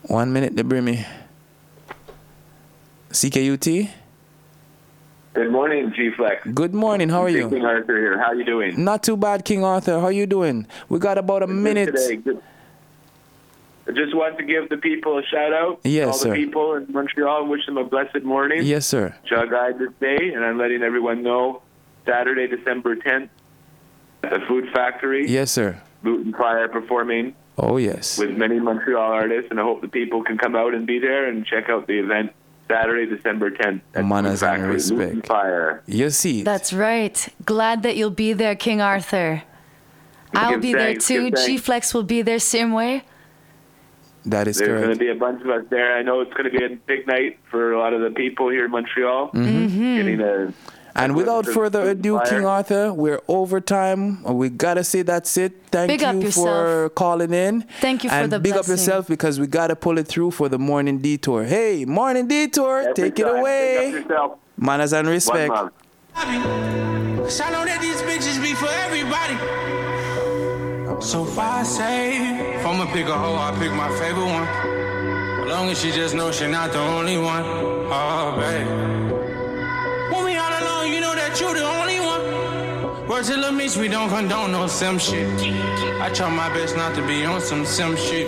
1 minute, they bring me. CKUT? Good morning, G-Flex. Good morning, how are you? King Arthur here. How you doing? Not too bad, King Arthur. How you doing? We got about a minute. Today. I just wanted to give the people a shout out. Yes, all sir. the people in Montreal, wish them a blessed morning. Yes, sir. Jug Eye this day, and I'm letting everyone know Saturday, December 10th, at the Food Factory. Yes, sir. Boot and Fire performing. Oh, yes. With many Montreal artists, and I hope the people can come out and be there and check out the event Saturday, December 10th. Manners and respect. And Fire. You see. That's right. Glad that you'll be there, King Arthur. I'll be there too. G-Flex will be there same way. That is correct. There's going to be a bunch of us there. I know it's going to be a big night for a lot of the people here in Montreal. Getting and without further ado, King Arthur, we're over time. We got to say that's it. Thank you for calling in. Thank you for the blessing. And big up yourself because we got to pull it through for the Morning Detour. Hey, Morning Detour, take it away. Pick up yourself. Manners and respect. I know that these bitches be for everybody. So if I say, if I'ma pick a hoe, I pick my favorite one. As long as she just knows she's not the only one. Oh, babe. When we all alone, you know that you're the only one. Word to the Mitch, we don't condone no sim shit. I try my best not to be on some sim shit.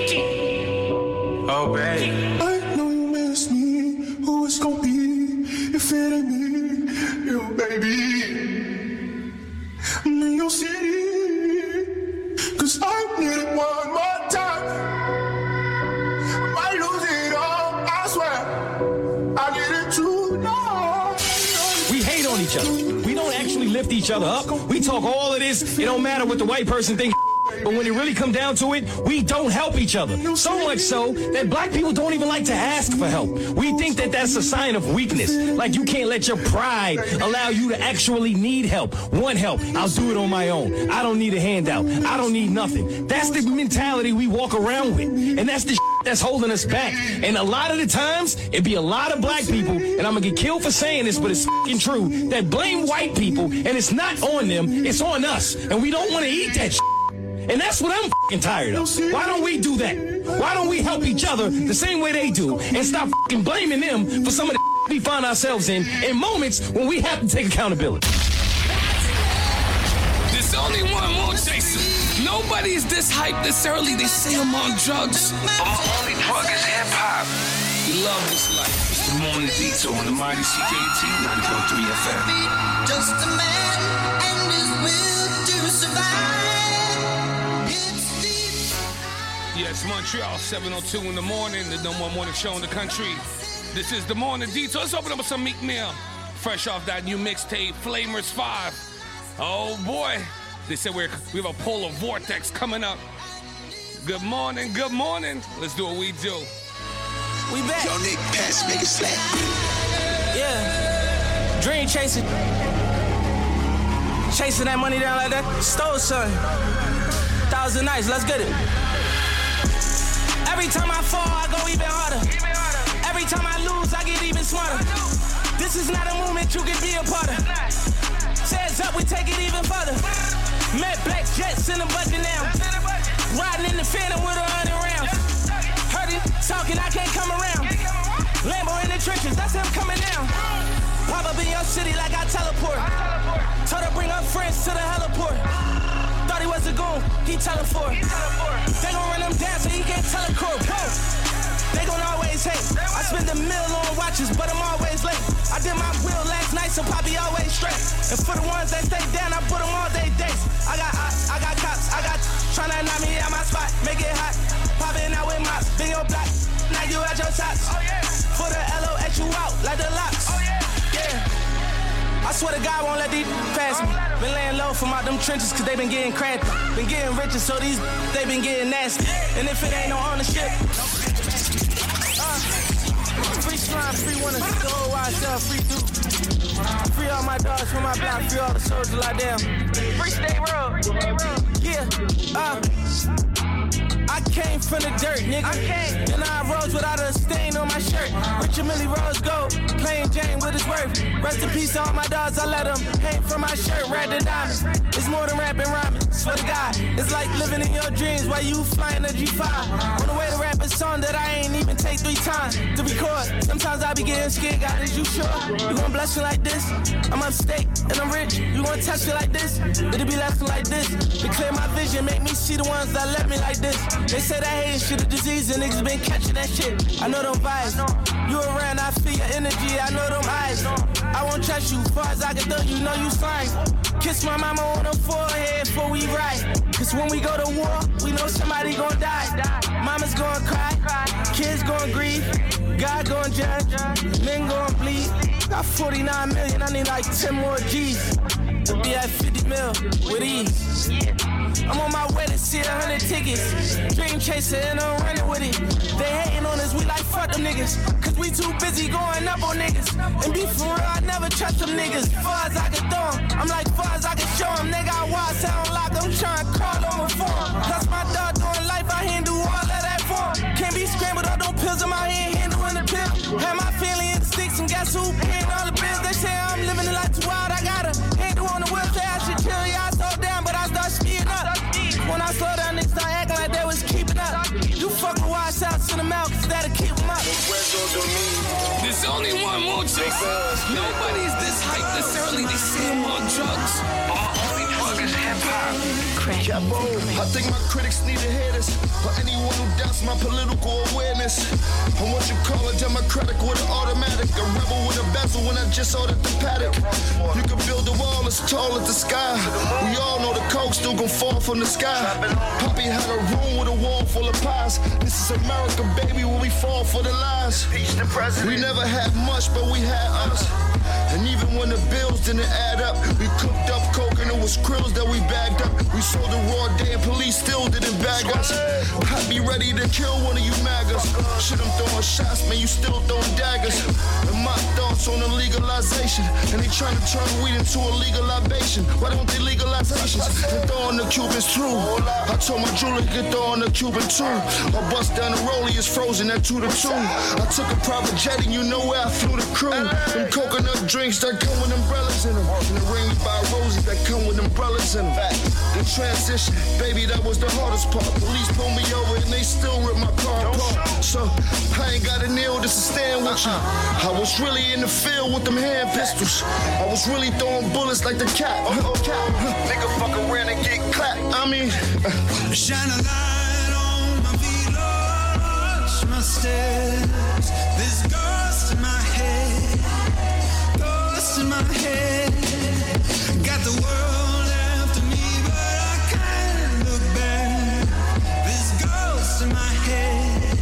Oh, babe. I know you miss me. Who it's gonna be if it ain't me? You, baby. I'm in your city. Cause I need it one more time. I might lose it all, I swear. I need it too long. We hate on each other. We don't actually lift each other up. We talk all of this. It don't matter what the white person thinks. But when it really come down to it, we don't help each other. So much so that black people don't even like to ask for help. We think that that's a sign of weakness. Like you can't let your pride allow you to actually need help. Want help. I'll do it on my own. I don't need a handout. I don't need nothing. That's the mentality we walk around with. And that's the that's holding us back. And a lot of the times, it be a lot of black people, and I'm gonna get killed for saying this, but it's fucking true, that blame white people, and it's not on them, it's on us. And we don't want to eat that shit. And that's what I'm fucking tired of. Why don't we do that? Why don't we help each other the same way they do and stop fucking blaming them for some of the we find ourselves in moments when we have to take accountability? There's only one Moon Chaser. Nobody is this hyped this early. They say I'm on drugs. But my only drug is hip-hop. We love this life. It's the Morning Detour on the mighty CKUT 90.3 FM. Just a man and his will to survive. Yeah, it's Montreal, 7:02 in the morning, the number one morning show in the country. This is the Morning Detour. Let's open up with some Meek Mill. Fresh off that new mixtape, Flamers 5. Oh boy, they said we have a polar vortex coming up. Good morning, good morning. Let's do what we do. We back. Yo, Nick, pass, make it slap. Yeah. Dream chasing. Chasing that money down like that. Stole son. 1,000 nights, let's get it. Every time I fall, I go even harder. Every time I lose, I get even smarter. This is not a movement you can be a part of. Says up, we take it even further. Met black jets in the budget now. Riding in the Phantom with 100 rounds. Heard him talking, I can't come around. Lambo in the trenches, that's him coming down. Pop up in your city like I teleport. Told her bring her friends to the heliport. Thought he was a goon, he teleport. They gon' run him down so he can't teleport. They gon' always hate. I spend $1 million on watches, but I'm always late. I did my will last night, so Poppy always straight. And for the ones that stay down, I put them all day days. I got cops, tryna knock me out my spot, make it hot. Poppin' out with mops, big old block. Now you at your tops. For the LOX you out, like the locks. Yeah. I swear to God won't let these pass me. Been laying low from out them trenches cause they been getting crappy. Been getting richer so these they been getting nasty. And if it ain't no ownership, free slime, free winners, the whole wide sell, free dude. Free all my dogs from my block, free all the soldiers like them. Free State Road. Yeah, I came from the dirt, nigga. And I rose without a stain on my shirt. Richard Millie Rose Gold, plain Jane with his worth. Rest in peace to all my dogs, I let them hang from my shirt, red the diamonds. It's more than rapping rhyming, swear to God. It's like living in your dreams while you flying a G5. On the way to rap a song that I ain't 3 times to record. Sometimes I be getting scared, God, is you sure? You gon' bless me like this? I'm upstate and I'm rich. You gon' test me like this? It'll be lesson like this. To clear my vision, make me see the ones that left me like this. They say that hating shit a disease and niggas been catching that shit. I know them vibes. You around, I feel your energy, I know them eyes. I won't trust you, far as I can do, you know you slime. Kiss my mama on the forehead before we ride. Cause when we go to war, we know somebody gon' die. Mama's gon' cry, kids gon' grieve, God gon' judge, men gon' bleed. Got 49 million, I need like 10 more G's to be at 50 mil with ease. I'm on my way to see 100 tickets. Dream chaser and I'm running with it. They hating on us, we like fuck them niggas. Cause we too busy going up on niggas. And be for real, I never trust them niggas. Far as I can throw them, I'm like far as I can show them. They got wild sound lock, I'm trying to crawl on reform. Plus my dog doing life, I handle all of that for him. Can't be scrambled up, don't pills in my hand, handling the pill. Have my family in the sticks and guess who paying all the bills. They say I'm living the life too wild, I got a handle on the wheel, say I should chill, yeah, I slow down, but I start speeding up. When I slow down, niggas start acting like they was keeping up. You fuck with wild shots in the mouth, cause that'll keep them up. There's only one more drug. Nobody's this hype this early, they say I'm on drugs. Our only drug is hip-hop. Capo, I think my critics need to hear this. For anyone who doubts my political awareness, I'm what you call a democratic with an automatic. A rebel with a bezel when I just ordered the paddock. You can build a wall as tall as the sky. We all know the coke still gon' fall from the sky. Poppy had a room with a wall full of pies. This is America, baby, when we fall for the lies. We never had much, but we had us. And even when the bills didn't add up, we cooked up coke and it was krills that we bagged up. We sold the raw day and police still didn't bag us. I'd be ready to kill one of you MAGAs. Shit, I'm throwing shots, man, you still throwing daggers. And my thoughts on the legalization. And they trying to turn weed into a legal libation. Why don't they legalize Haitians? They're throwing the Cubans too. I told my jeweler to get throwing the Cuban too. My bus down the rollie is frozen at 2 to 2. I took a private jet and you know where I flew the crew. Them coconut drinks that come with umbrellas in them. And the ring we buy roses that come with umbrellas in them. The transition, baby, that was the hardest part. Police pulled me over and they still ripped my car apart. So I ain't got a nail just to stand with you. I was really in the field with them hand pistols. I was really throwing bullets like the cat. Nigga fuck around and get clapped. I mean, shine a light on my feet, watch my steps. This ghost in my head, ghost in my head. Got the world after me, but I can't look back. This ghost in my head,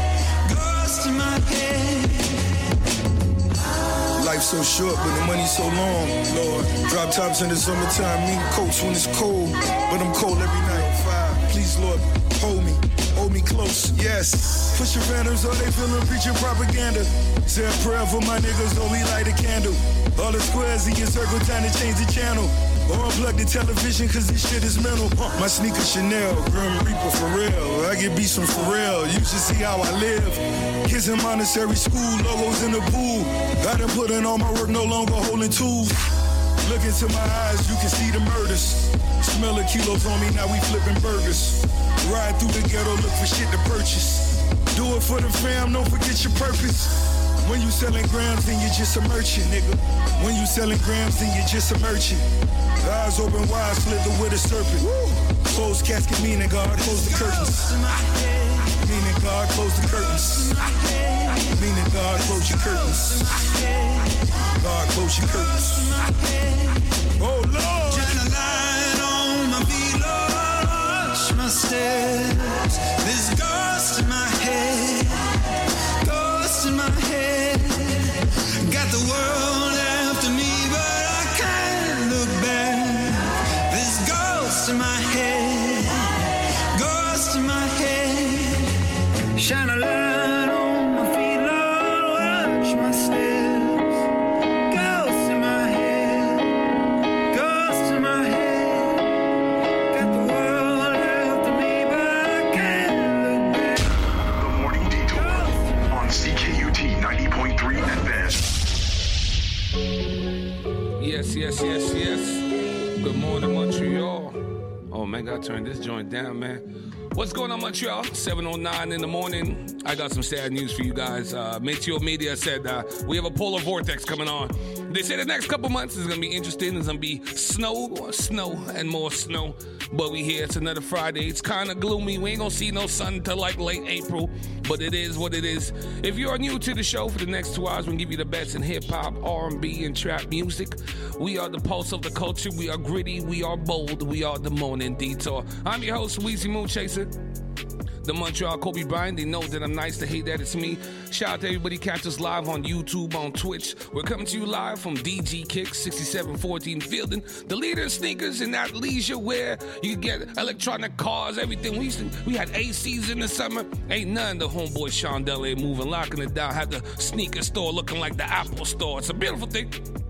ghost in my head. Life's so short, but the money's so long, Lord. Drop tops in the summertime, mean coats when it's cold, but I'm cold every night. Please, Lord, hold me close, yes. Push your phantoms, all they feeling, preaching propaganda. Say a prayer for my niggas, though we light a candle. All the squares in your circle, time to change the channel. Or unplug the television, cause this shit is mental. My sneaker Chanel, Grim Reaper for real. I get beats from Pharrell, you should see how I live. Kids in Montessori school, logos in the pool. I done put in all my work, no longer holding tools. Look into my eyes, you can see the murders. Smell the kilos on me, now we flipping burgers. Ride through the ghetto, look for shit to purchase. Do it for the fam, don't forget your purpose. When you selling grams, then you're just a merchant, nigga. When you selling grams, then you're just a merchant. Eyes open wide, slither with a serpent. Close casket, meaning God, close the curtains. Meaning God, close the curtains. Meaning God, close your curtains. God, close your curtains. Oh, Lord. Shine a light on my feet, Lord, watch my steps. This ghost in my head, ghost in my head. Got the world after me, but I can't look back. This ghost in my head, ghost in my head. Shine a light on my feet, Lord, watch my steps. Ghost in my head, ghost in my head. Got the world after me, but I can't look back. The Morning Detour on CKUT 90.3 FM. Yes. Good morning, Montreal. Oh, man, gotta turn this joint down, man. What's going on, Montreal? 7:09 in the morning. I got some sad news for you guys. Meteo Media said we have a polar vortex coming on. They say the next couple months is going to be interesting. There's going to be snow, and more snow. But we here. It's another Friday. It's kind of gloomy. We ain't going to see no sun until like late April. But it is what it is. If you're new to the show, for the next 2 hours, we'll give you the best in hip-hop, R&B, and trap music. We are the pulse of the culture. We are gritty. We are bold. We are the Morning Detour. I'm your host, Weezy Moonchaser. The Montreal Kobe Bryant. They know that I'm nice to hate that it's me. Shout out to everybody. Catch us live on YouTube, on Twitch. We're coming to you live from DG Kicks, 6714 Fielding. The leader in sneakers and that leisure wear. You can get electronic cars, everything. We had ACs in the summer. Ain't none. The homeboy Sean Dell ain't moving, locking it down. Had the sneaker store looking like the Apple store. It's a beautiful thing.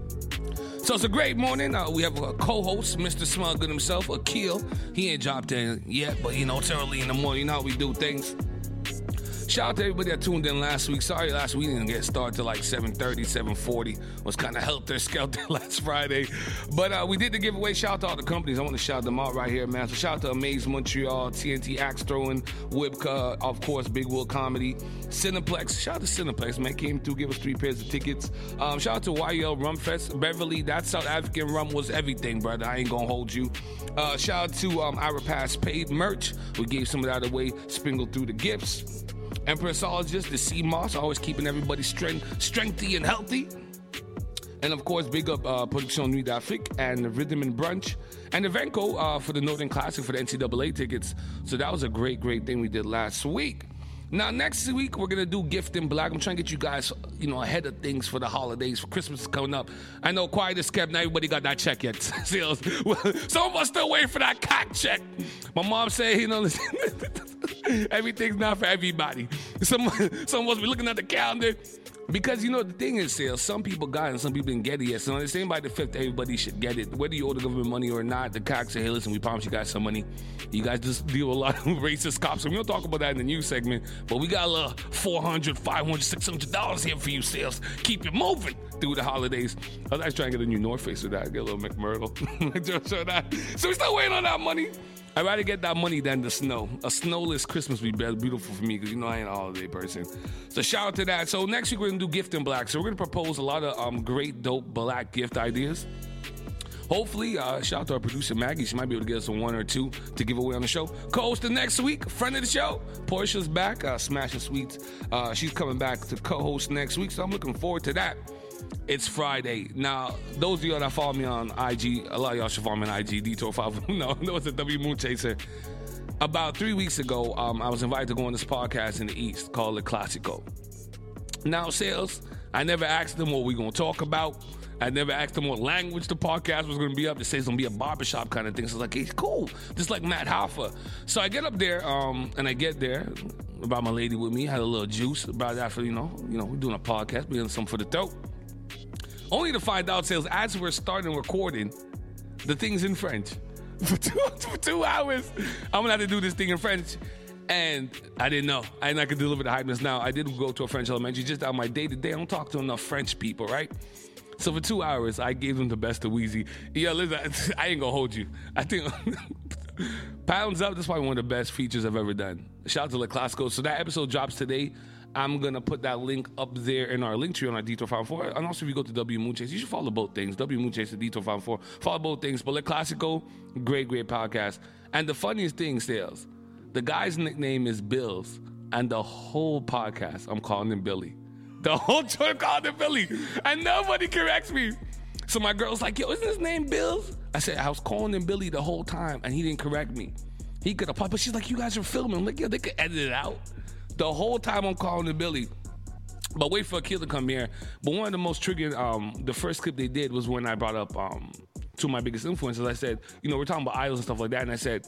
So it's a great morning. We have a co-host, Mr. Smuggled himself, Akil. He ain't dropped in yet, but it's early in the morning. You know how we do things. Shout out to everybody that tuned in last week. Sorry last week didn't get started till like 7:30, 7:40. Was kind of helter-skelter last Friday. But we did the giveaway. Shout out to all the companies. I want to shout them out right here, man. So shout out to Amaze Montreal, TNT Axe Throwing, Wibka, of course, Big Will Comedy, Cineplex. Shout out to Cineplex, man. Came through, give us 3 pairs of tickets. Shout out to YL Rum Fest. Beverly, that South African rum was everything, brother. I ain't going to hold you. Shout out to Our Pass Paid merch. We gave some of that away, sprinkled through the gifts. Empressologist, the Sea Moss, always keeping everybody strengthy and healthy. And of course, big up Production Nuit d'Afrique and the Rhythm and Brunch and Evenco for the Northern Classic for the NCAA tickets. So that was a great thing we did last week. Now, next week, we're going to do Gift in Black. I'm trying to get you guys, ahead of things for the holidays. For Christmas is coming up. I know quiet is kept. Not everybody got that check yet. Some of us still waiting for that cock check. My mom said, everything's not for everybody. Some of us be looking at the calendar. Because, the thing is, Sales, some people got it and some people didn't get it yet. So, it's by the 5th, everybody should get it. Whether you owe the government money or not, the cops say, hey, listen, we promise you guys some money. You guys just deal with a lot of racist cops. And we don't talk about that in the news segment. But we got a little $400, $500, $600 here for you, Sales. Keep it moving through the holidays. I was actually trying to get a new North Face with that. Get a little McMyrtle. So we still waiting on that money. I'd rather get that money than the snow. A snowless Christmas would be beautiful for me because I ain't a holiday person. So shout out to that. So next week we're going to do Gift in Black. So we're going to propose a lot of great, dope black gift ideas. Hopefully, shout out to our producer Maggie. She might be able to get us 1 or 2 to give away on the show. Co-hosting next week, friend of the show, Portia's back, Smashing Sweets. She's coming back to co-host next week, so I'm looking forward to that. It's Friday. Now, those of y'all that follow me on IG, a lot of y'all should follow me on IG, Detour5. No, it's a W Moonchaser. About 3 weeks ago, I was invited to go on this podcast in the East called Le Classico. Now, Sales, I never asked them what we're going to talk about. I never asked them what language the podcast was going to be up. They say it's going to be a barbershop kind of thing. So I was like, hey, cool. Just like Matt Hoffa. So I get up there, and I get there. Brought my lady with me. Had a little juice. Brought that for, we're doing a podcast. We're doing something for the throat. Only to find out, Sales, as we're starting recording, the thing's in French. For 2 hours, I'm going to have to do this thing in French. And I didn't know. And I could deliver the hypeness. Now, I did go to a French elementary. Just on my day-to-day, I don't talk to enough French people, right? So for 2 hours, I gave them the best of Weezy. Yeah, listen, I ain't going to hold you. I think Pounds Up, that's probably one of the best features I've ever done. Shout out to Le Classico. So that episode drops today. I'm going to put that link up there in our link tree on our Detour 54. And also, if you go to W Moonchase, you should follow both things. W Moonchase and Detour 54. Follow both things. But Le Classico, great podcast. And the funniest thing, Sales, the guy's nickname is Bills. And the whole podcast, I'm calling him Billy. The whole joint called him Billy. And nobody corrects me. So my girl's like, yo, isn't his name Bills? I said, I was calling him Billy the whole time. And he didn't correct me. He could have popped, but she's like, you guys are filming. I'm like, yeah, they could edit it out. The whole time I'm calling him Billy. But wait for Akil to come here. But one of the most triggering, the first clip they did was when I brought up two of my biggest influencers. I said, we're talking about idols and stuff like that. And I said,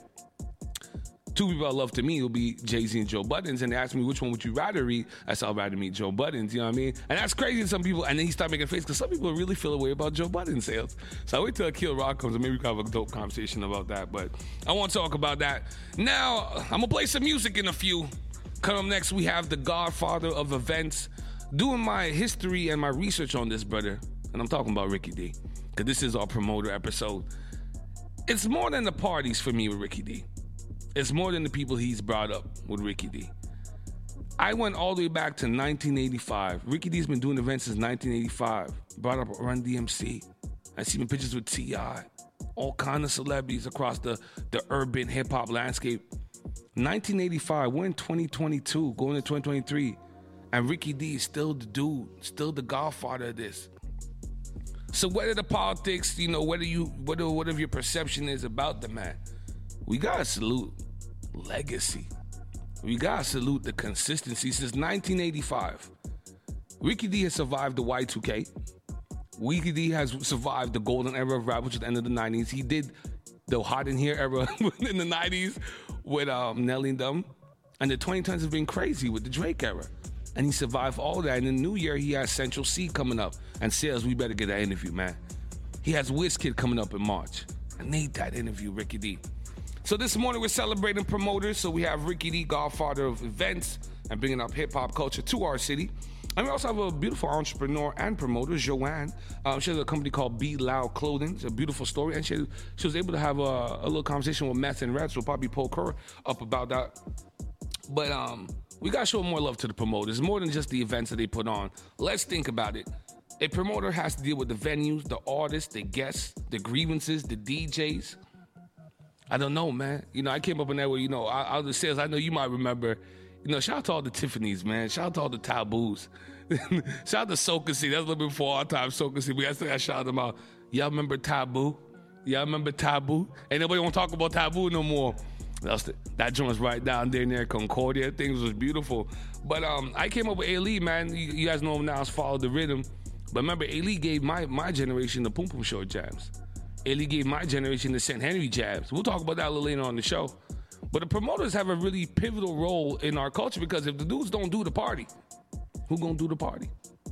2 people I love to me will be Jay-Z and Joe Buttons. And they asked me, which one would you rather read? I said, I'd rather meet Joe Buttons, you know what I mean? And that's crazy to some people. And then he started making a face because some people really feel a way about Joe Buttons sales. So I wait till Akil Rock comes and maybe we can have a dope conversation about that. But I want to talk about that. Now, I'm going to play some music in a few. Coming up next, we have the godfather of events. Doing my history and my research on this brother. And I'm talking about Ricky D. Because this is our promoter episode. It's more than the parties for me with Ricky D. It's more than the people he's brought up with Ricky D. I went all the way back to 1985. Ricky D's been doing events since 1985. Brought up Run DMC. I see him pictures with T.I. All kind of celebrities across the urban hip-hop landscape. 1985, we're in 2022, going to 2023. And Ricky D is still the dude, still the godfather of this. So whether the politics, whatever your perception is about the man, we gotta salute legacy. We gotta salute the consistency. Since 1985, Ricky D has survived the Y2K. Ricky D has survived the golden era of rap, which is the end of the 90s. He did the Hot in Here era in the 90s with Nelly and them. And the 2010s have been crazy with the Drake era. And he survived all that. And in the new year, he has Central C coming up. And Sales, we better get that interview, man. He has WizKid coming up in March. I need that interview, Ricky D. So this morning, we're celebrating promoters. So we have Ricky D, godfather of events and bringing up hip-hop culture to our city. And we also have a beautiful entrepreneur and promoter, Joanne. She has a company called Be Loud Clothing. It's a beautiful story. And she was able to have a little conversation with Meth and Red. So we'll probably poke her up about that. But we got to show more love to the promoters, more than just the events that they put on. Let's think about it. A promoter has to deal with the venues, the artists, the guests, the grievances, the DJs. I don't know, man. I came up in that way, I'll just say, I know you might remember, shout out to all the Tiffany's, man. Shout out to all the Taboos. Shout out to Soca City. That's a little bit before our time, Soca City. We got to shout them out. Y'all remember Taboo? Y'all remember Taboo? Ain't nobody want to talk about Taboo no more. That joint was right down there near Concordia. Things was beautiful. But I came up with A-Lee, man. You guys know him now as Follow the Rhythm. But remember, A-Lee gave my generation the Poom Poom Short jams. A-Lee gave my generation the St. Henry jabs. We'll talk about that a little later on the show. But the promoters have a really pivotal role in our culture because if the dudes don't do the party, who gonna do the party?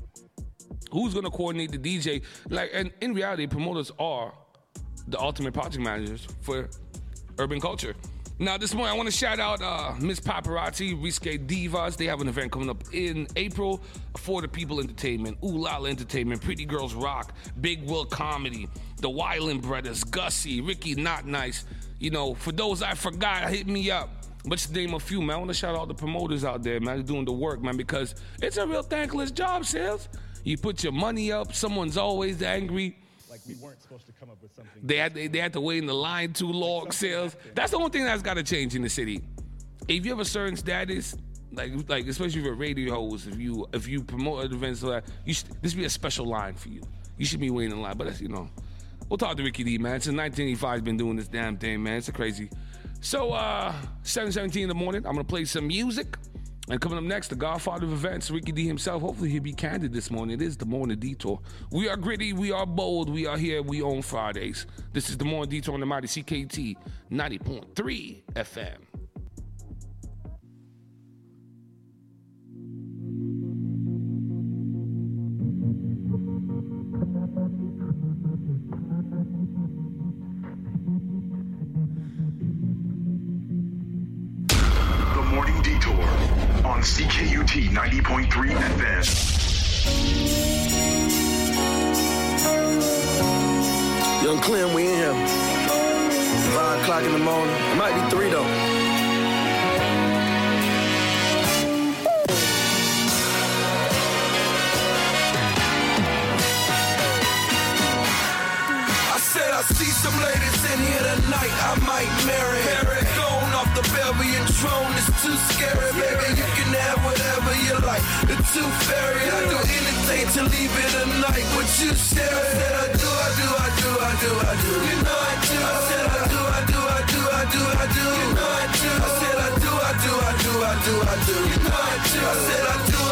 Who's gonna coordinate the DJ? And in reality, promoters are the ultimate project managers for urban culture. Now, this morning, I want to shout out Miss Paparazzi, Risque Divas. They have an event coming up in April for the People Entertainment, Ooh Lala Entertainment, Pretty Girls Rock, Big Will Comedy, the Wyland Brothers, Gussie, Ricky Not Nice. For those I forgot, hit me up. But to name a few, man, I want to shout out all the promoters out there, man, doing the work, man, because it's a real thankless job, Sales. You put your money up, someone's always angry. Like we weren't supposed to come up with something. They had to wait in the line too long, Sales. That's the only thing that's got to change in the city. If you have a certain status, like especially if you're a radio host, if you promote events, this be a special line for you. You should be waiting in line. But that's, we'll talk to Ricky D, man. Since 1985, he's been doing this damn thing, man. It's crazy. So 7:17 in the morning, I'm gonna play some music. And coming up next, the godfather of events, Ricky D himself. Hopefully he'll be candid this morning. It is the Morning Detour. We are gritty, we are bold, we are here, we own Fridays. This is the Morning Detour on the mighty CKUT 90.3 FM. On CKUT 90.3 FM. Young Clem, we in here. 5 o'clock in the morning. It might be 3 though. I said I see some ladies in here tonight. I might marry. Going off the Belgian throne is too scary, baby. You can have whatever you like. The tooth fairy, I do anything to leave it a night with you, Sarah. I said I do. You know I do. I said I do. You know I do. I said I do. You know I do. I said I do.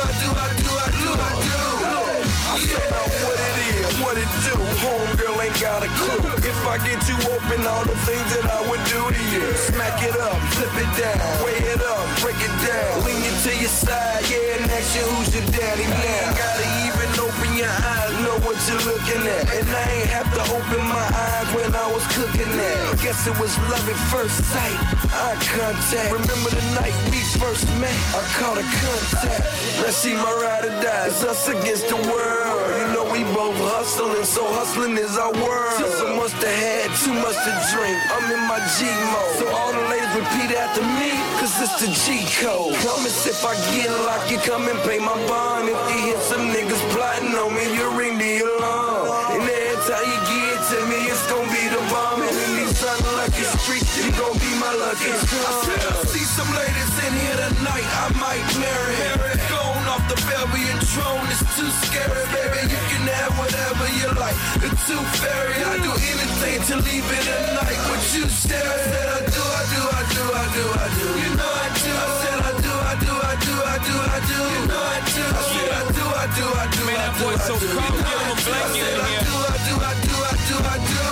I said what it is, what it do. Homegirl ain't got a clue. If I get you open, all the things that I would do to you. Smack it up, flip it down, weigh it up, break it down. Lean you to your side, yeah, and ask you who's your daddy now. Ain't gotta even open your eyes, know what you're looking at. And I ain't have to open my eyes when I was cooking that. Guess it was love at first sight, eye contact. Remember the night we first met, I caught a contact. she my ride or die. It's us against the world. You know we both hustling, so hustling is our world. Took so much to have, too much to drink. I'm in my G mode. So all the ladies repeat after me, cause it's the G code. Promise if I get locked, you come and pay my bond. If you hit some niggas plotting on me, you ring the alarm. And every time you get to me, it's gonna be the bomb. And in these unlucky streets, you gon' be my lucky charm. I see some ladies in here tonight, I might marry. Going off the Belgian throne, it's too scary, baby. You can have whatever you like. The tooth fairy, I do anything to leave it at night. What you stare, I said I do. You know I do. I said I do. You know I do. I said I do. Man, that boy's so cold. Give him a blanket in here. I do.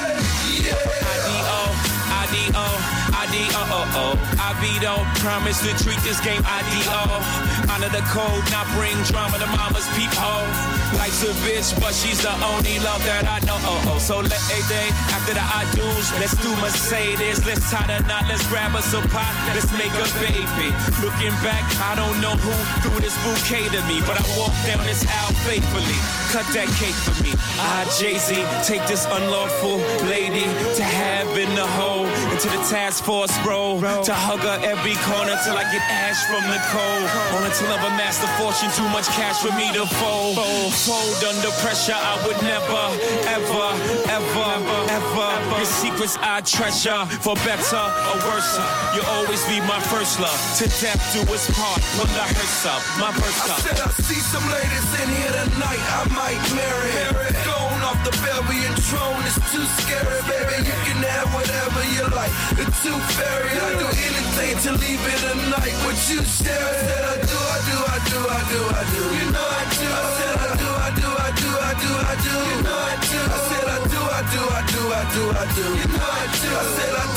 I-D-O, I-V-O, promise to treat this game I-D-O. Honor the code, not bring drama to mama's peephole. Life's a bitch, but she's the only love that I know. So let a day after the I-dos, let's do Mercedes. Let's tie the knot, let's grab us a pot, let's make a baby. Looking back, I don't know who threw this bouquet to me, but I walked down this aisle faithfully. Cut that cake for me. Jay-Z, take this unlawful lady to have in the hole, into the task force, bro. To hug her every corner till I get ash from the cold. On until I've amassed a fortune, too much cash for me to fold. Fold under pressure, I would never, ever. Your secrets I treasure, for better or worse. You'll always be my first love. To death do us part, pull the hearse up, my verse up. I said I see some ladies in here tonight, I might marry. Going off the Belgian throne, it's too scary, baby. You can have whatever you like. The tooth fairy, I do anything to leave it at night. What you stare, I said I do. You know I do. I said I do. You know I do. I said I do. You know I do. I said I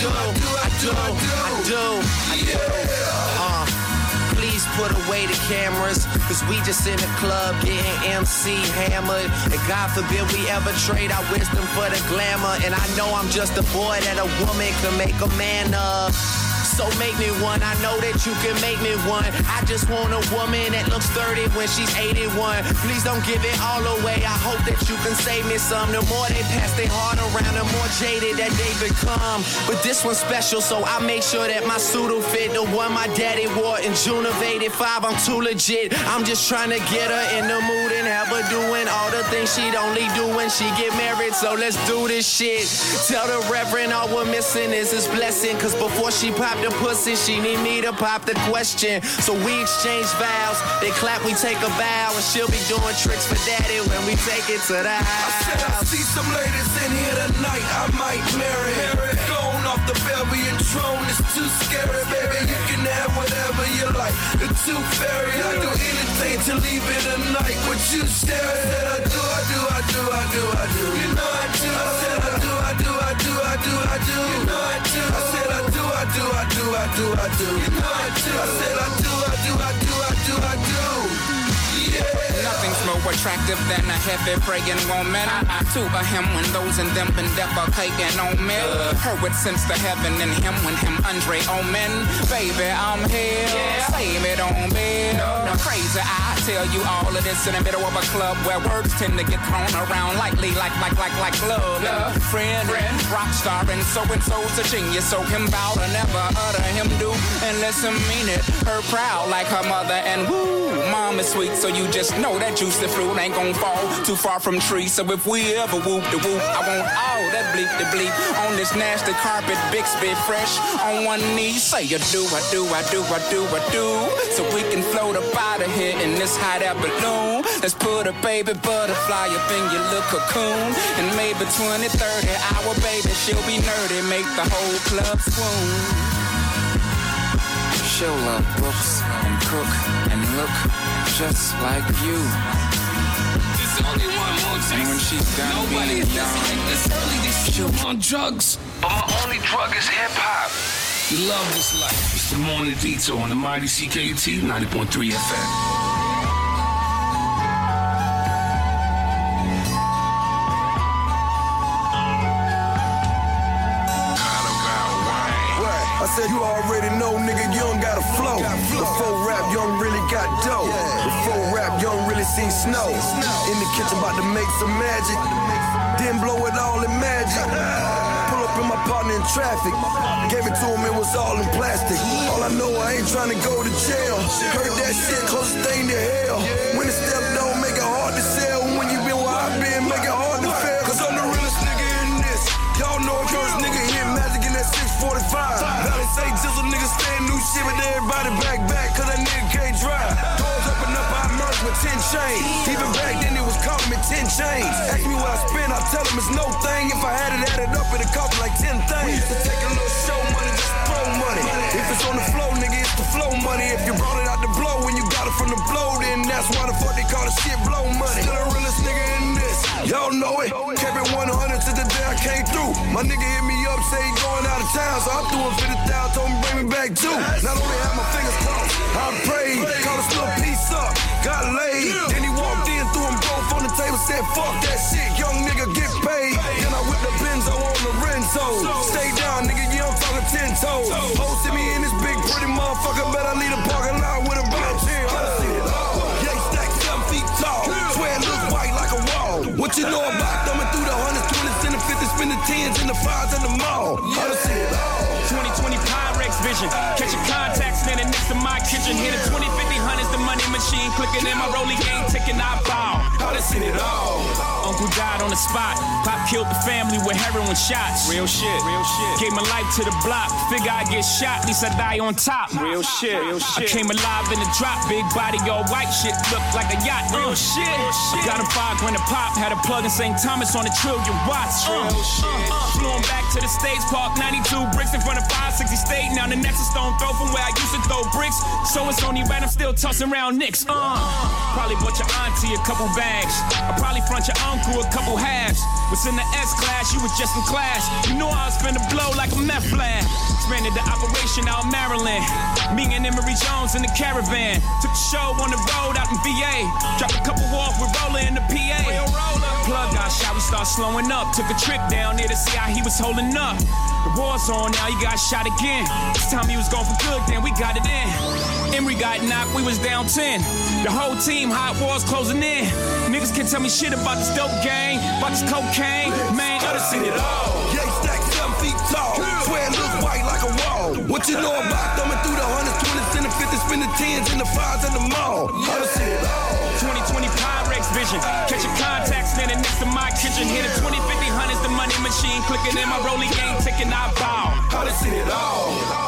do. Please put away the cameras, cause we just in the club getting MC hammered. And God forbid we ever trade our wisdom for the glamour. And I know I'm just a boy that a woman can make a man of. So make me one, I know that you can make me one. I just want a woman that looks 30 when she's 81. Please don't give it all away, I hope that you can save me some. The more they pass their heart around, the more jaded that they become. But this one's special, so I make sure that my suit will fit. The one my daddy wore in June of '85, I'm too legit. I'm just trying to get her in the mood and have her doing all the things she'd only do when she get married. So let's do this shit. Tell the reverend all we're missing is his blessing, cause before she popped the pussy, she need me to pop the question. So we exchange vows, they clap, we take a bow, and she'll be doing tricks for daddy when we take it to the house. I said I see some ladies in here tonight, I might marry. Going off the Belgian throne, it's too scary, baby. You can have whatever you like. The tooth fairy, I do anything to leave it at night. What you stare, I said I do. You know I do. I said I do. You know I do. I said I do. You know I do. I said I do. Yeah. Nothing's more attractive than a heavy praying woman. Two of him when those in them been defecating on me. Her with sense to heaven and him when him Andre Omen. Baby, I'm here. Save it on me. No crazy, I tell you all of this in the middle of a club where words tend to get thrown around lightly like love. Friend, rock star and so-and-so's a genius. So him bow to never utter him do unless him mean it. Her proud like her mother and woo, mom is sweet. So you just know that juicy fruit ain't gon' fall too far from trees. So if we ever whoop the whoop, I want all that bleep the bleep on this nasty carpet, Bixby fresh on one knee. Say you do, I do. So we can float up out of here in this hot air balloon. Let's put a baby butterfly up in your little cocoon. And maybe 20, 30 hour baby, she'll be nerdy, make the whole club swoon. She'll love books and cook and look just like you. There's only one more taste. And when she's done nobody being down like this early, they still on drugs. But my only drug is hip hop. You love this life. It's the Morning Detour on the mighty CKUT 90.3 FM. I said you already know, nigga, you don't got a flow. Before rap, you don't really got dough. seen snow. In the kitchen about to make some magic. Then blow it all in magic. Pull up in my partner in traffic. Gave it to him, it was all in plastic. All I know, I ain't trying to go to jail. Heard that shit, closest thing to hell. When the step don't make it hard to sell. When you been where I been, make it hard to fail. Cause I'm the realest nigga in this. Y'all know the first nigga hit magic in that 645. Valley say jizzle niggas stand new shit, but everybody back, cause that nigga can't drive. Doors open up, I merged with 10 chains. Even back then it was calling me 10 chains. Ask me what I spend, I tell them it's no thing. If I had it added up, it'd cost me like 10 things. We used to take a little show money, just throw money. If it's on the flow, nigga, it's the flow money. If you brought it out the blow, when you got it from the blow, then that's why the fuck they call the shit blow money. Still the realest nigga in this, y'all know it. Kept it 100 to the day I came through. My nigga hit me up, say he going out of town, so I threw him 50,000, told him bring me back too. Not only had my fingers crossed, I prayed, called a little piece up, got laid. Then he walked in, threw them both on the table, said fuck that shit, young nigga get paid. Then I whipped the Benzo on the Renzo. Stay down, nigga, yeah, I'm talking 10 toes. Posted me in this big pretty motherfucker, bet I leave the parking lot with about 10 hoes. Yeah, he stacked 7 feet tall, swear it looks white like a wall. What you know about thumbing through the 100s, 20s, and the 50s, spin the 10s and the 5s in the mall? I done seen it all. 2020 Pyrex vision, catching contacts standing next to my kitchen. Hit a 20, 50, 100s, the money machine clicking in my rolling game, ticking, I bow. I done seen it all. Uncle died on the spot. Pop killed the family with heroin shots. Real shit. Gave my life to the block. Figure I get shot, at least I die on top. Real shit. I came alive in the drop. Big body, all white shit. Looked like a yacht. Real shit. Got him 5 grand a pop. Had a plug in St. Thomas on a trillion watts. Real shit. Flew him back to the States Park. 92 bricks in front of 560 State. Now the next is stone throw from where I used to throw bricks. So it's only right, I'm still tossing around nicks. Probably bought your auntie a couple bags. I probably front your uncle a couple halves. Was in the S class, you was just in class. You knew I was finna blow like a meth lab. Expanded the operation out in Maryland. Me and Emery Jones in the caravan. Took the show on the road out in VA. Dropped a couple off with Roller in the PA. Plug got shot, we start slowing up. Took a trip down there to see how he was holding up. The war's on now, he got shot again. This time he was gone for good, then we got it in. Emery got knocked, we was down 10. The whole team, hot wars closing in. Niggas can't tell me shit about this dope gang, about this cocaine, man. I done seen it all. Yeah, he stacked 7 feet tall. Swear it looks white like a wall. What you know about thumbing through the 100s, 20s, and the 50s, spin the 10s and the 5s in the mall? I done seen it all. 2020 Pyrex vision, catching contacts standing next to my kitchen. Hit a 20, 50, 100s, the money machine clicking in my rolling game, ticking, I bow. I done seen it all.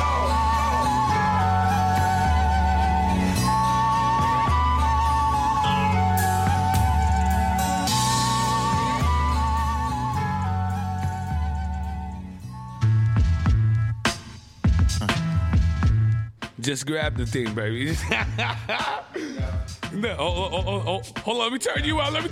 Just grab the thing, baby. No, hold on. Let me turn you up.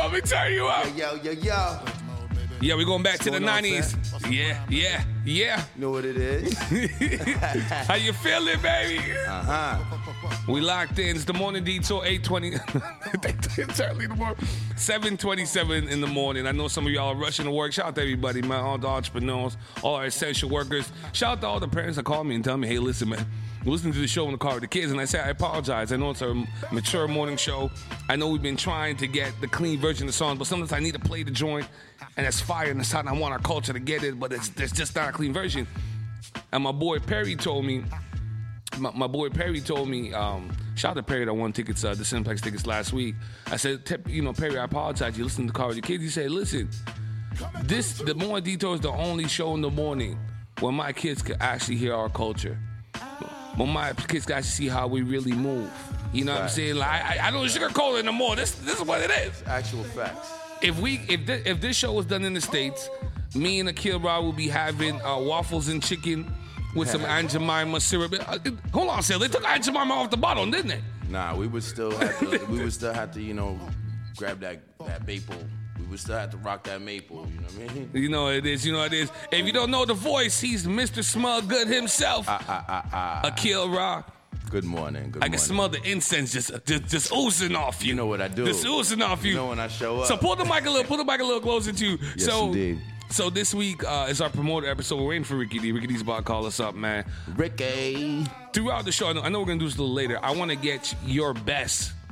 Yo. Yeah, we're going back to the 90s. Yeah. You know what it is? How you feeling, baby? We locked in. It's the Morning Detour, 8:20. It's early in the morning. 7:27 in the morning. I know some of y'all are rushing to work. Shout out to everybody, man. All the entrepreneurs, all our essential workers. Shout out to all the parents that call me and tell me, hey, listen, man, listen to the show in the car with the kids. And I say, I apologize. I know it's a mature morning show. I know we've been trying to get the clean version of the song, but sometimes I need to play the joint, and it's fire, and it's hot, and I want our culture to get it, but there's just not a clean version. And my boy Perry told me, shout out to Perry that won tickets, the Cineplex tickets last week. I said, Perry, I apologize. You listen to the car with your kids. He said, listen, the Morning Detour is the only show in the morning where my kids can actually hear our culture. When my kids got to see how we really move. You know what I'm saying? Like, I don't sugarcoat it no more. This is what it is. Actual facts. If this show was done in the States, me and Akil Ra will be having waffles and chicken with some Aunt Jemima syrup. Hold on, Sal. They took Aunt Jemima off the bottle, didn't they? Nah, we would still have to, grab that maple. We would still have to rock that maple, you know what I mean? You know it is. If you don't know the voice, he's Mr. Smell Good himself. Akil Ra. Good morning. I can smell the incense just oozing off you. You know what I do. Just oozing off you. You know when I show up. So pull the mic a little closer to you. Yes, indeed. So this week is our promoter episode. We're waiting for Ricky D. Ricky D's about to call us up, man. Ricky. Throughout the show, I know we're going to do this a little later. I want to get your best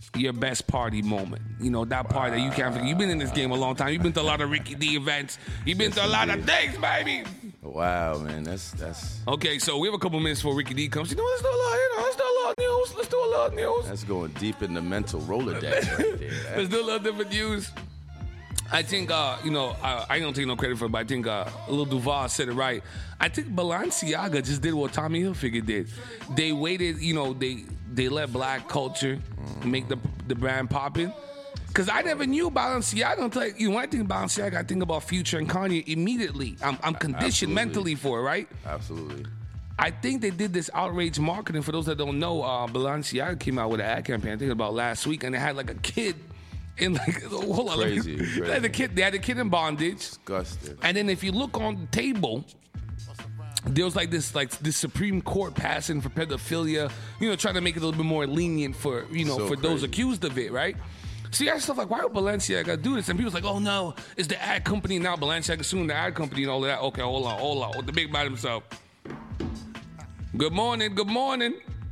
your best party moment? You know, that part that you can't forget. You've been in this game a long time. You've been to a lot of Ricky D events. You've been to a lot of things, baby. Wow, man, that's. Okay, so we have a couple minutes before Ricky D comes. You know, let's do a little news. Let's do a little news. That's going deep in the mental Rolodex right there. Let's do a little different news. I think, you know, I don't take no credit for it, but I think Lil Duval said it right. I think Balenciaga just did what Tommy Hilfiger did. They waited, you know, they let black culture make the brand poppin'. Because I never knew Balenciaga until, you know, when I think Balenciaga, I think about Future and Kanye immediately. I'm conditioned mentally for it, right? Absolutely. I think they did this outrage marketing. For those that don't know, Balenciaga came out with an ad campaign, I think about last week, and they had like a kid in like, hold on. Crazy. They had a kid in bondage. Disgusting. And then if you look on the table, there was this Supreme Court passing for pedophilia, you know, trying to make it a little bit more lenient for, you know, for those accused of it, right? So you ask stuff like, why would Balenciaga do this? And people's like, oh no, it's the ad company now. Balenciaga suing the ad company and all of that. Okay, hold on. The big man himself. Good morning. Good morning.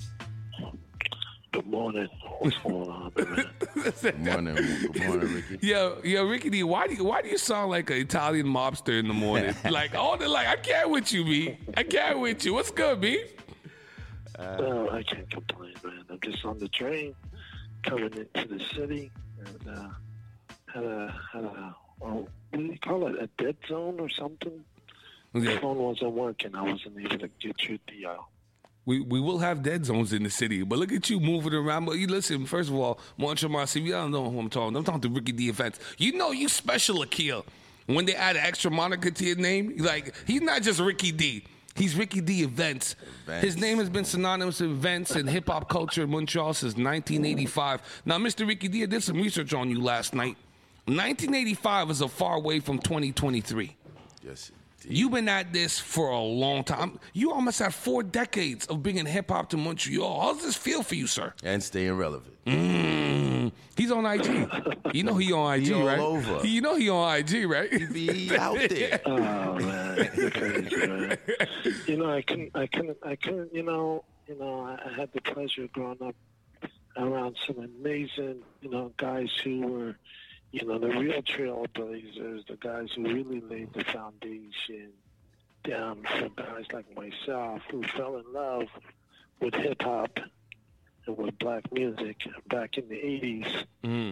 What's going on, man? Good morning, Ricky. Yo, Ricky D, why do you sound like an Italian mobster in the morning? I can't with you, B. I can't with you. What's good, B? I can't complain, man. I'm just on the train coming into the city and had a what do you call it? A dead zone or something? The phone wasn't working. I wasn't able to get you the. We will have dead zones in the city, but look at you moving around. But you listen, first of all, Montreal Marcy, I don't know who I'm talking. I'm talking to Ricky D events. You know you special, Akil. When they add an extra moniker to your name, like he's not just Ricky D. He's Ricky D events. His name has been synonymous with events and hip hop culture in Montreal since 1985. Now, Mr. Ricky D, I did some research on you last night. 1985 is a far away from 2023. Yes. You've been at this for a long time. You almost had 4 decades of bringing hip-hop to Montreal. How does this feel for you, sir? And staying relevant. He's on IG. You know he on IG, right? All over. You know he on IG, right? He be out there. Oh, man. Crazy, man. You know, I couldn't, you know, I had the pleasure of growing up around some amazing, you know, guys who were, you know, the real trailblazers, the guys who really laid the foundation down for guys like myself who fell in love with hip-hop and with black music back in the 80s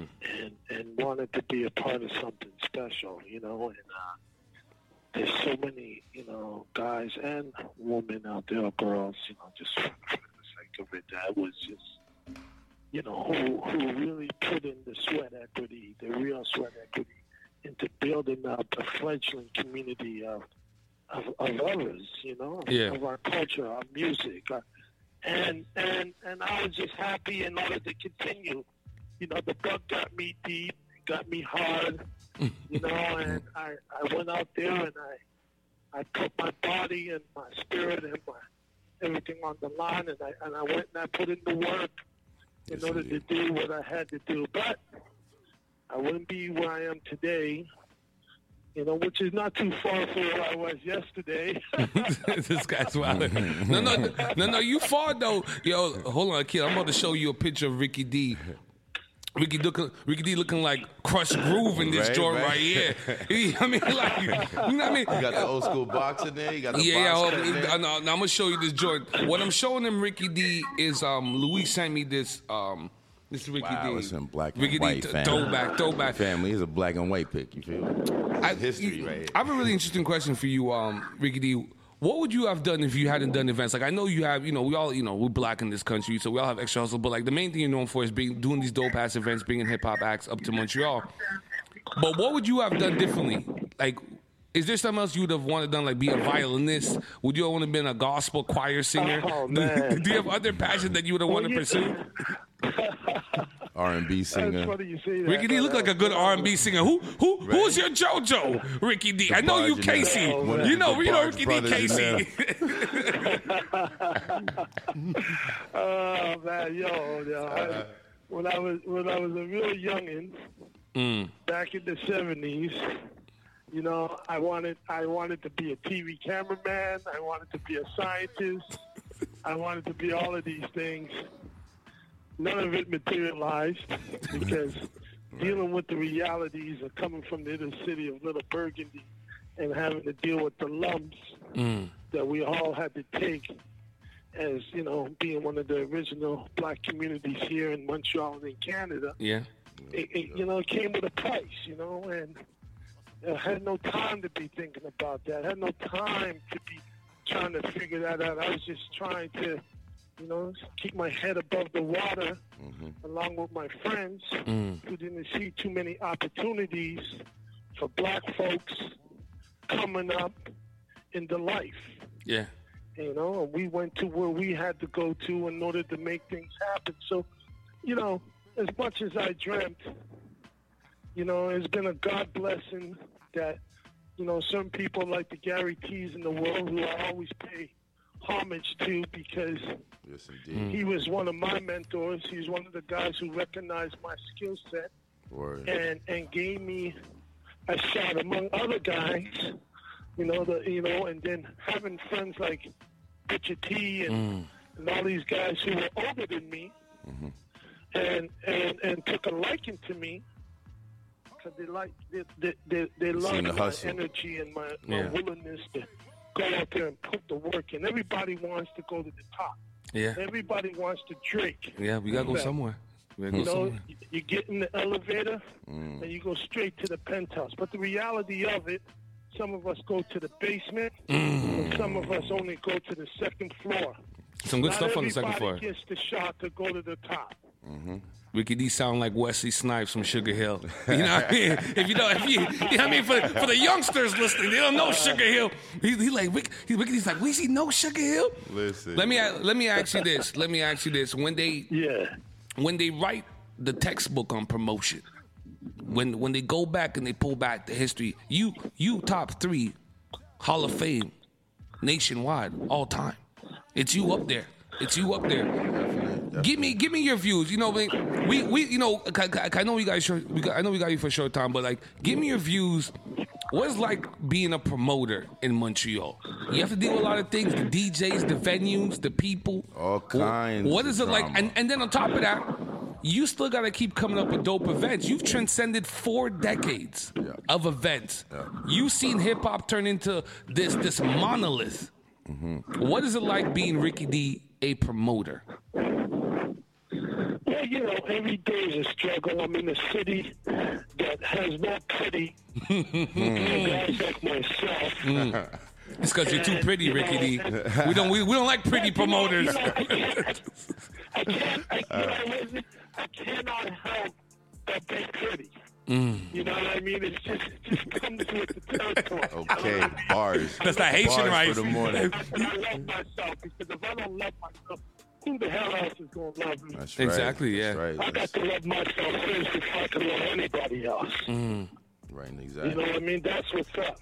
and wanted to be a part of something special, you know. And there's so many, you know, guys and women out there, or girls, you know, just for the sake of it, that was just, you know, who really put in the sweat equity, the real sweat equity, into building up a fledgling community of others, you know, of our culture, our music. And I was just happy in order to continue. You know, the bug got me deep, got me hard, you know, and I went out there and I put my body and my spirit and my everything on the line, and I went and I put in the work in order to do what I had to do. But I wouldn't be where I am today, you know, which is not too far from where I was yesterday. This guy's wild. No, you far though. Yo, hold on, kid. I'm about to show you a picture of Ricky D. Ricky D looking like Crush Groove in this joint right here. I mean, like, you know what I mean? You got the old school box in there. You got the box in there. I'm gonna show you this joint. What I'm showing him, Ricky D, is Louis sent me this. This is Ricky D. It's in black Ricky and white. D, throwback. Family is a black and white pick. You feel? History right here. I have a really interesting question for you, Ricky D. What would you have done if you hadn't done events? Like, I know you have, you know, we all, you know, we're black in this country, so we all have extra hustle. But like, the main thing you're known for is doing these dope ass events, bringing hip hop acts up to Montreal. But what would you have done differently? Like, is there something else you would have wanted done? Like, be a violinist? Would you have wanted to be a gospel choir singer? Oh, man. Do you have other passions that you would have wanted to pursue? R&B singer. That's funny you say that. Ricky D look like a good R&B singer. Who's your JoJo? Ricky D. I know you, Casey. You know Ricky D. Casey. Oh man, yo. When I was a real youngin, back in the 70s, you know, I wanted to be a TV cameraman. I wanted to be a scientist. I wanted to be all of these things. none of it materialized because dealing with the realities of coming from the inner city of Little Burgundy and having to deal with the lumps that we all had to take as, you know, being one of the original black communities here in Montreal and in Canada. Yeah. It came with a price, you know, and I had no time to be thinking about that. I had no time to be trying to figure that out. I was just trying to, you know, keep my head above the water along with my friends who didn't see too many opportunities for black folks coming up in the life. Yeah. You know, and we went to where we had to go to in order to make things happen. So, you know, as much as I dreamt, you know, it's been a God blessing that, you know, certain people like the Gary T's in the world who I always pay homage to because he was one of my mentors. He's one of the guys who recognized my skill set and gave me a shot among other guys, you know, and then having friends like Butcher T and all these guys who were older than me and took a liking to me because they loved my energy and my willingness to go out there and put the work in. Everybody wants to go to the top. Yeah. Everybody wants to drink. Yeah, we gotta go somewhere. You get in the elevator and you go straight to the penthouse. But the reality of it, some of us go to the basement, and some of us only go to the second floor. Some good stuff on the second floor. Everybody gets the shot to go to the top. Ricky D sound like Wesley Snipes from Sugar Hill. You know what I mean? You know what I mean? For the youngsters listening, they don't know Sugar Hill. He like Ricky's like, we see no Sugar Hill. Listen. Let me ask you this. When they write the textbook on promotion, when they go back and they pull back the history, you top 3 Hall of Fame nationwide all time. It's you up there. Give me your views. You know, we you know, I know we got you for a short time, but like, give me your views. What is like being a promoter in Montreal? You have to deal with a lot of things: the DJs, the venues, the people, all kinds. What is it like? And then on top of that, you still got to keep coming up with dope events. You've transcended 4 decades of events. You've seen hip hop turn into this monolith. What is it like being Ricky D, a promoter? Well, you know, every day is a struggle. I'm in a city that has no pity for guys like myself. It's because you're too pretty, Ricky D. We don't like pretty promoters. I cannot help but be pretty. You know what I mean? It just comes with the territory. Okay, bars. That's that Haitian rice. For the morning. And I love myself because if I don't love myself, who the hell else is going to love me? That's right. Exactly, yeah. That's right. I got to love myself first before I can love anybody else. Right, exactly. You know what I mean? That's what's up.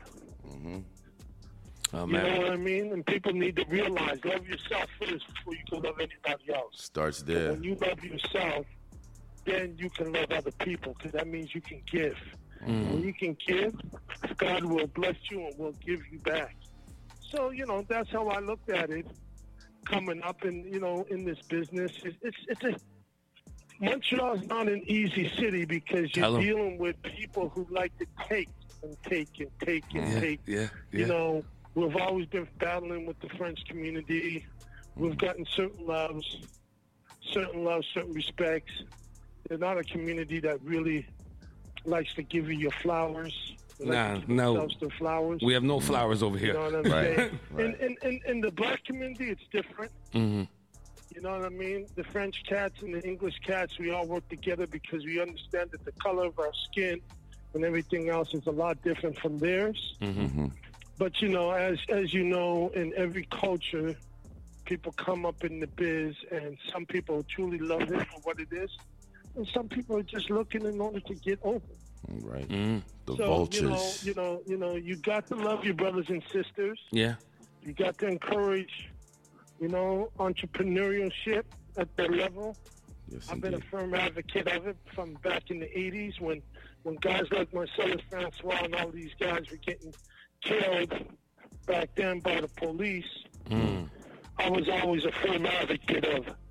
Oh, you man. know what I mean? And people need to realize, love yourself first before you can love anybody else. Starts there. When you love yourself, then you can love other people because that means you can give. When you can give, God will bless you and will give you back. So, you know, that's how I looked at it coming up in, you know, in this business. Montreal is not an easy city because you're dealing with people who like to take and take and take and take. Yeah. You know, we've always been battling with the French community. We've gotten certain loves, certain respects. They're not a community that really likes to give you your flowers. No. Flowers. We have no flowers over here. You know what I'm saying? Right. In the black community, it's different. You know what I mean? The French cats and the English cats, we all work together because we understand that the color of our skin and everything else is a lot different from theirs. But, you know, as you know, in every culture, people come up in the biz, and some people truly love it for what it is, and some people are just looking in order to get over. Right. The vultures. You know, you got to love your brothers and sisters. Yeah. You got to encourage, you know, entrepreneurship at their level. Yes, I've been a firm advocate of it from back in the 80s when guys like Marcellus Francois and all these guys were getting killed back then by the police. I was always a firm advocate of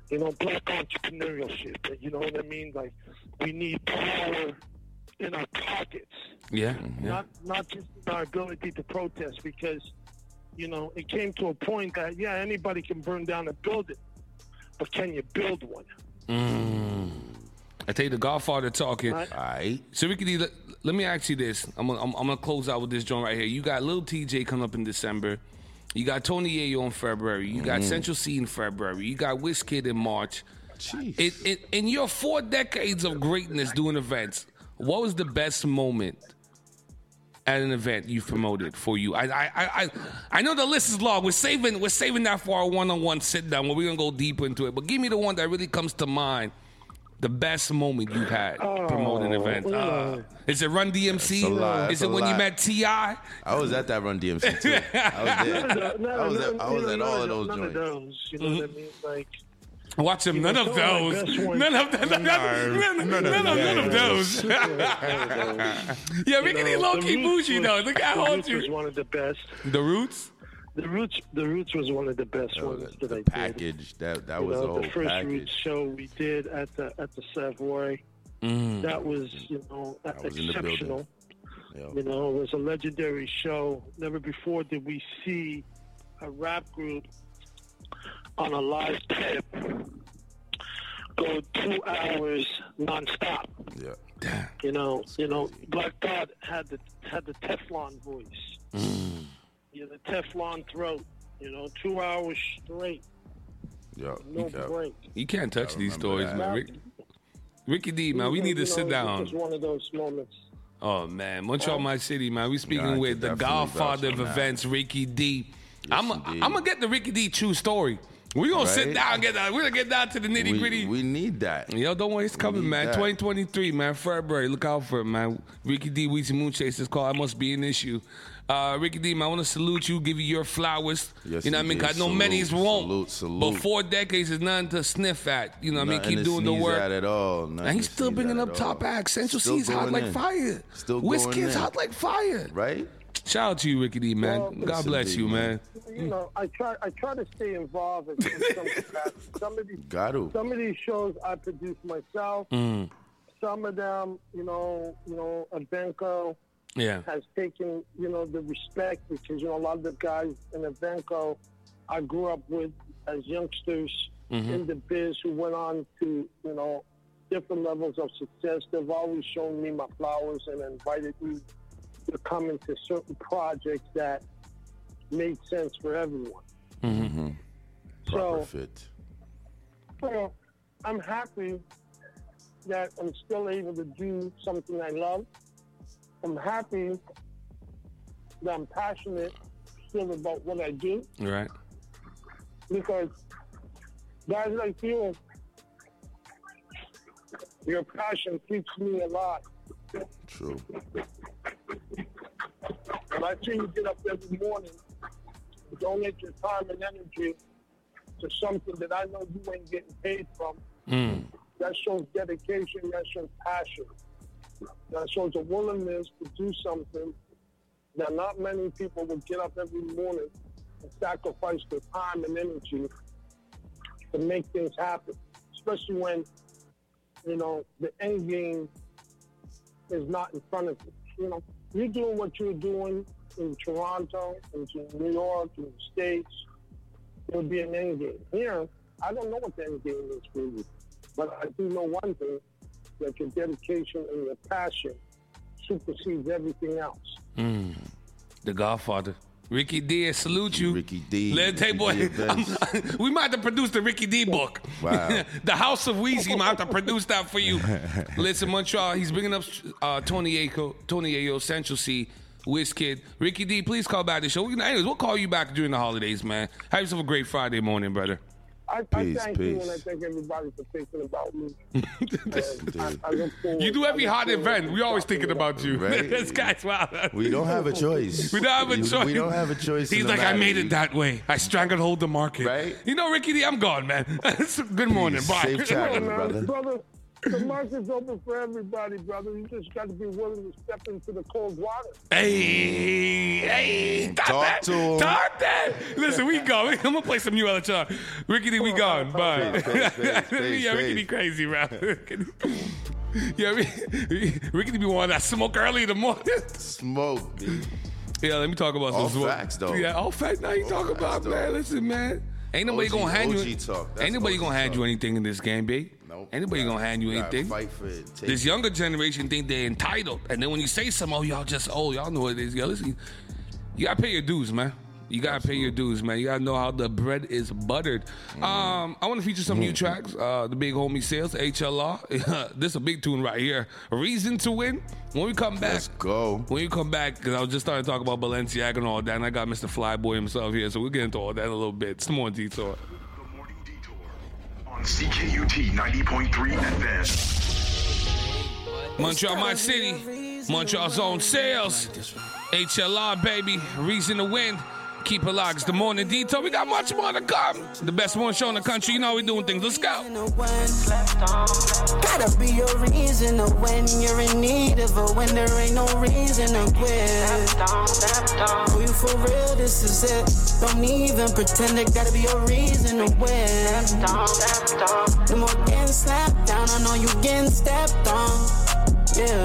black entrepreneurship. You know what I mean? Like, we need power in our pockets. Yeah. Not just in our ability to protest, because, it came to a point that, anybody can burn down a building, but can you build one? I tell you, the Godfather talking. Right. All right. So, Ricky D, let me ask you this. I'm gonna close out with this joint right here. You got Lil TJ coming up in December. You got Tony Yayo in February. You got Central C in February. You got Wizkid in March. Jeez. In your 4 decades of greatness doing events, what was the best moment at an event you promoted for you? I know the list is long. We're saving that for our one-on-one sit down where we're gonna go deeper into it. But give me the one that really comes to mind. The best moment you've had promoting an event. Is it Run DMC? Is it when you met T.I.? I was at that Run DMC too. I was there. I was at all of those joints. None of those. You know what I mean? Like, watch him. None of those. None of those. Yeah, Ricky D low-key bougie though. Look how old you. The Roots was one of the best. The Roots? The Roots was one of the best ones that I did. Package that was the whole the first package. Roots show we did at the Savoy. That was exceptional. It was a legendary show. Never before did we see a rap group on a live tip go 2 hours nonstop. Yeah. Black Thought had the Teflon voice. The Teflon throat, 2 hours straight. Yeah, no break. You can't touch these stories, man. Ricky D, man, we need to sit down. It was one of those moments. Oh, man. Montreal, my city, man. We speaking with the Godfather of events, Ricky D. I'm going to get the Ricky D true story. We're going to sit down and we're going to get down to the nitty gritty. We need that. Yo, don't worry, it's coming, man. 2023, man. February. Look out for it, man. Ricky D, Weezy Moonchase is called I Must Be an Issue. Ricky D, man, I want to salute you, give you your flowers. Yes, you know what I mean? Because I know many won't. Salute. But 4 decades is nothing to sniff at. You know what I mean? Keep doing the work. At all. And he's still bringing up top acts. Central C's hot like fire. Still going in. Wizkid's hot like fire. Right? Shout out to you, Ricky D, man. Well, God bless you, man. I try to stay involved in some capacity. Some of these shows I produce myself. Some of them, Evenco has taken, the respect, because, a lot of the guys in Evenco I grew up with as youngsters in the biz who went on to, different levels of success. They've always shown me my flowers and invited me to come into certain projects that made sense for everyone. Proper fit. Well, I'm happy that I'm still able to do something I love. I'm happy that I'm passionate still about what I do. Right. Because guys like you, your passion keeps me alive. True. When I see you get up every morning, donate your time and energy to something that I know you ain't getting paid from. That shows dedication, that shows passion. That shows a willingness to do something that not many people will get up every morning and sacrifice their time and energy to make things happen. Especially when, the end game is not in front of you. You're doing what you're doing in Toronto, in New York, in the States. There'll be an end game. Here, I don't know what the end game is for you. But I do know one thing, that your dedication and your passion supersedes everything else. The Godfather. Ricky D, I salute you. Ricky D. We might have to produce the Ricky D book. Wow. The House of Weezy might have to produce that for you. Listen, Montreal, he's bringing up Tony Yayo, Central C, Wizkid. Ricky D, please call back the show. Anyways, we'll call you back during the holidays, man. Have yourself a great Friday morning, brother. I thank you, and I thank everybody for thinking about me. I look forward, you do every hot event. We always thinking about you. Right? This guy's wild. We don't have a choice. We don't have a choice. We don't have a choice. He's like, I made it that way. I stranglehold the market. Right? Ricky D, I'm gone, man. Good morning. Bye. Safe travel, brother. The market's open for everybody, brother. You just got to be willing to step into the cold water. Hey, Talk to him. Talk that. Listen, we go. I'm going to play some new LHR. Ricky D, we gone. Bye. Yeah, Ricky D crazy, bro. Yeah, Ricky D be wanting that smoke early in the morning. Smoke, dude. Yeah, let me talk about all some smoke. Facts, though. Yeah, all facts. Now you talk about, man. Listen, man. Ain't nobody gonna hand you. Ain't nobody gonna hand you anything in this game, babe. Nope. Anybody gonna hand you anything? Fight for it. This younger generation think they're entitled, and then when you say something, y'all know what it is. Yo, listen, you gotta pay your dues, man. You gotta pay your dues, man. You gotta know how the bread is buttered. I want to feature some new tracks. The big homie Sales, HLR. This is a big tune right here. Reason to Win. When we come back, let's go. When you come back, because I was just starting to talk about Balenciaga and all that, and I got Mr. Flyboy himself here, so we'll get into all that in a little bit. It's the Morning Detour. The Morning Detour on CKUT 90.3 FM. Montreal, my city. Montreal's own Sales. HLR, baby. Reason to Win. Keep it locked. It's the Morning Detour. We got much more to come. The best morning show in the country. You know how we doing things. Let's go. Gotta be a reason to when you're in need of a when there ain't no reason to quit. Oh, you for real? This is it. Don't even pretend there gotta be a reason to win. No more getting slapped down. I know you getting stepped on. Yeah.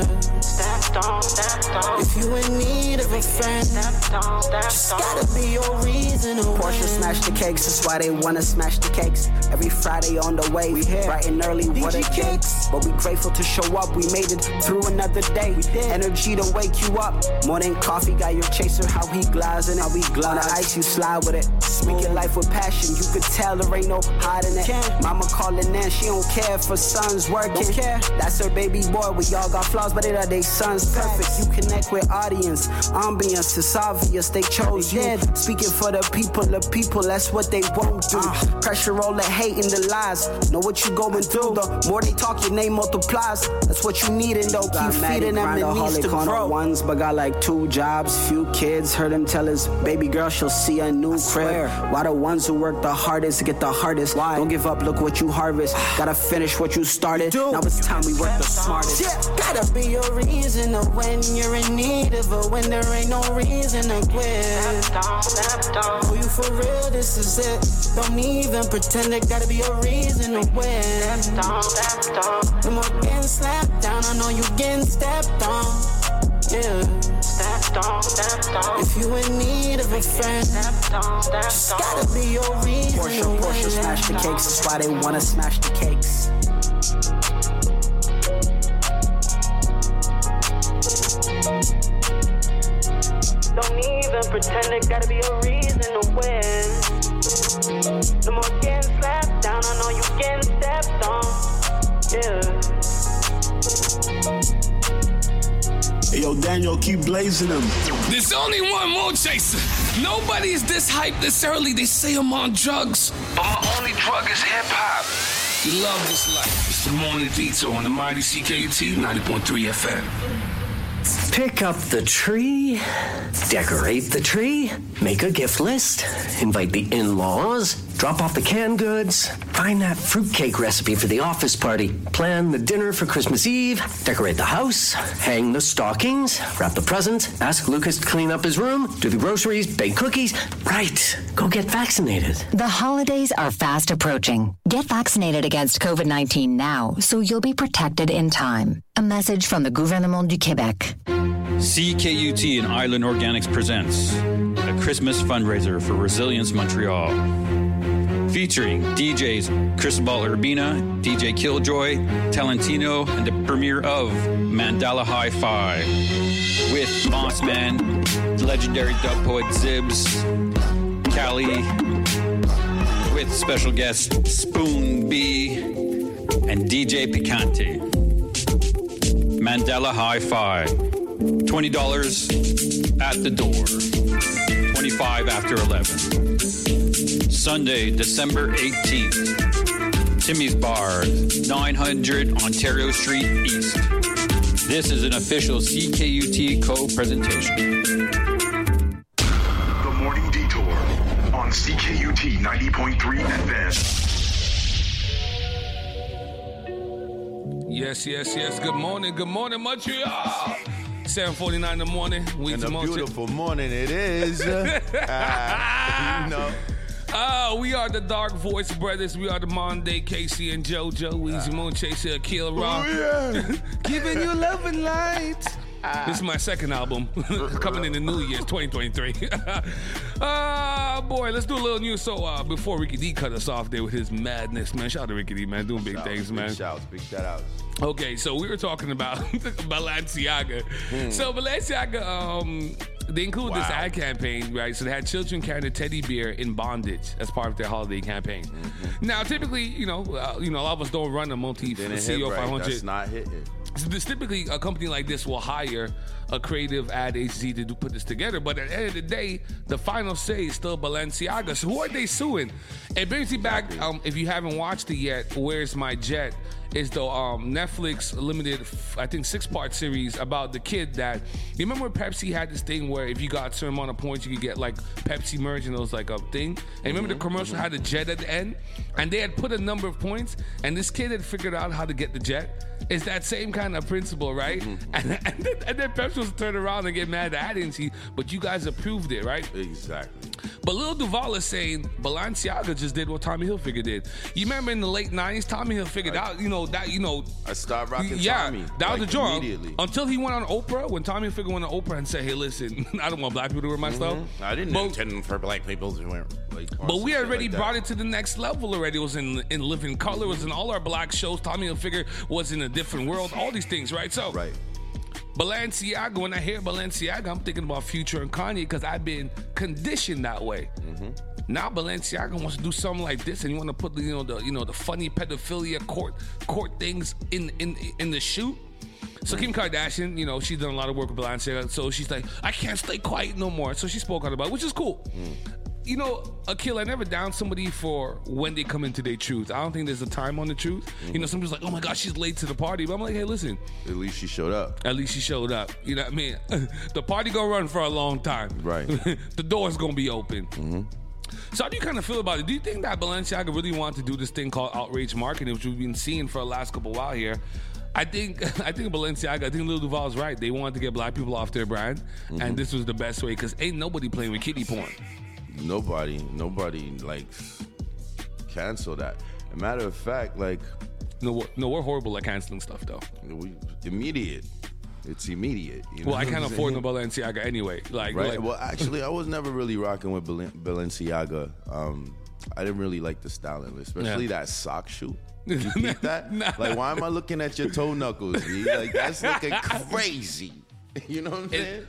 If you in need of a friend, just gotta be your reason. Porsche smash the cakes, that's why they wanna smash the cakes. Every Friday on the way, we here bright and early, what a kicks. But we grateful to show up, we made it through another day. Energy to wake you up. More than coffee, got your chaser, how he glides in it. On the ice, you slide with it. Speak your life with passion, you could tell there ain't no hiding it. Mama calling in, she don't care for sons working. That's her baby boy, we all got flaws, but it are they sons perfect. You connect with audience, ambience, it's obvious they chose you. Speaking for the people, that's what they won't do. Pressure, all the hate and the lies. Know what you going through. The more they talk, your name multiplies. That's what you need, and don't keep feeding them. It needs to grow. Ones, but got like 2 jobs, few kids. Heard him tell his baby girl she'll see a new crib. Why the ones who work the hardest get the hardest? Why? Don't give up, look what you harvest. Gotta finish what you started. Now it's time we work the smartest. Gotta be a reason to when you're in need of a when there ain't no reason to quit. Oh, you for real? This is it. Don't even pretend there gotta be a reason to win. No more getting slapped down. I know you getting stepped on. Yeah. If you in need of a friend, just gotta be your reason. Porsche smash the cakes, that's why they wanna smash the cakes. Don't even pretend there gotta be a reason to win. No more getting slapped down, I know you getting stepped on. Yeah. Hey, yo, Daniel, keep blazing them. There's only one more chaser. Nobody is this hyped this early. They say I'm on drugs, but my only drug is hip hop. You love this life. It's the Morning Detour on the mighty CKUT 90.3 FM. Pick up the tree, decorate the tree, make a gift list, invite the in-laws, drop off the canned goods, find that fruitcake recipe for the office party, plan the dinner for Christmas Eve, decorate the house, hang the stockings, wrap the present, ask Lucas to clean up his room, do the groceries, bake cookies. Right, go get vaccinated. The holidays are fast approaching. Get vaccinated against COVID-19 now so you'll be protected in time. A message from the Gouvernement du Québec. CKUT and Island Organics presents a Christmas fundraiser for Resilience Montreal. Featuring DJs Cristobal Urbina, DJ Killjoy, Talentino, and the premiere of Mandala Hi-Fi. With Boss Man, legendary dub poet Zibs, Cali, with special guests Spoon B, and DJ Picante. Mandela Hi-Fi. $20 at the door. $25 after 11. Sunday, December 18th. Timmy's Bar, 900 Ontario Street East. This is an official CKUT co-presentation. The Morning Detour on CKUT 90.3 FM. Yes. Good morning, Montreal. 7:49 in the morning. And a beautiful morning it is. We are the Dark Voice Brothers. We are the Monday Casey and JoJo. Easy Moon Chaser, Akil Rock. Giving you love and light. This is my second album coming in the new year, 2023. Boy, let's do a little news. So before Ricky D cut us off there with his madness, man. Shout out to Ricky D, man. Doing big things, man. Big shout outs. Okay, so we were talking about Balenciaga. So Balenciaga, they included this ad campaign, right? So they had children carrying a teddy bear in bondage as part of their holiday campaign. Now, typically, a lot of us don't run a multi-CEO 500. That's not hitting. This typically, a company like this will hire a creative ad agency to put this together. But at the end of the day, the final say is still Balenciaga. So who are they suing? It brings you back, if you haven't watched it yet, Where's My Jet? Is the Netflix limited, I think, 6-part series about the kid that, you remember Pepsi had this thing where if you got a certain amount of points, you could get like Pepsi merch, and it was like a thing. And remember the commercial had a jet at the end? And they had put a number of points, and this kid had figured out how to get the jet. It's that same kind of principle, right? And then Pepsi was turn around and get mad at the ad agency, but you guys approved it, right? Exactly. But Lil Duval is saying Balenciaga just did what Tommy Hilfiger did. You remember in the late 90s, Tommy Hilfiger out, I started rocking Tommy. That was the joint. Immediately. Until he went on Oprah, when Tommy Hilfiger went on Oprah and said, hey, listen, I don't want black people to wear my stuff. I didn't intend for black people to wear but we already brought it to the next level already. It was in Living Color, it was in all our black shows. Tommy Hilfiger was in a different world, all these things, right? So, Balenciaga, when I hear Balenciaga, I'm thinking about Future and Kanye because I've been conditioned that way. Now Balenciaga wants to do something like this, and you want to put the funny pedophilia court things in the shoot. So Kim Kardashian, she's done a lot of work with Balenciaga, so she's like, I can't stay quiet no more. So she spoke out about it, which is cool. Akil, I never down somebody for when they come into their truth. I don't think there's a time on the truth. Somebody's like, oh my gosh, she's late to the party. But I'm like, hey, listen. At least she showed up. You know what I mean? The party gonna run for a long time. Right. The door's gonna be open. So how do you kind of feel about it? Do you think that Balenciaga really wanted to do this thing called outrage marketing, which we've been seeing for the last couple of while here? I think Balenciaga, I think Lil Duval's right. They wanted to get black people off their brand, and this was the best way because ain't nobody playing with kiddie porn. Nobody cancel that. A matter of fact, no, we're horrible at canceling stuff though. It's immediate. Well, I can't afford no Balenciaga anyway. Well, actually, I was never really rocking with Balenciaga. I didn't really like the styling, especially that sock shoe. Did you keep that? Why am I looking at your toe knuckles, B? That's looking crazy. You know what I'm saying?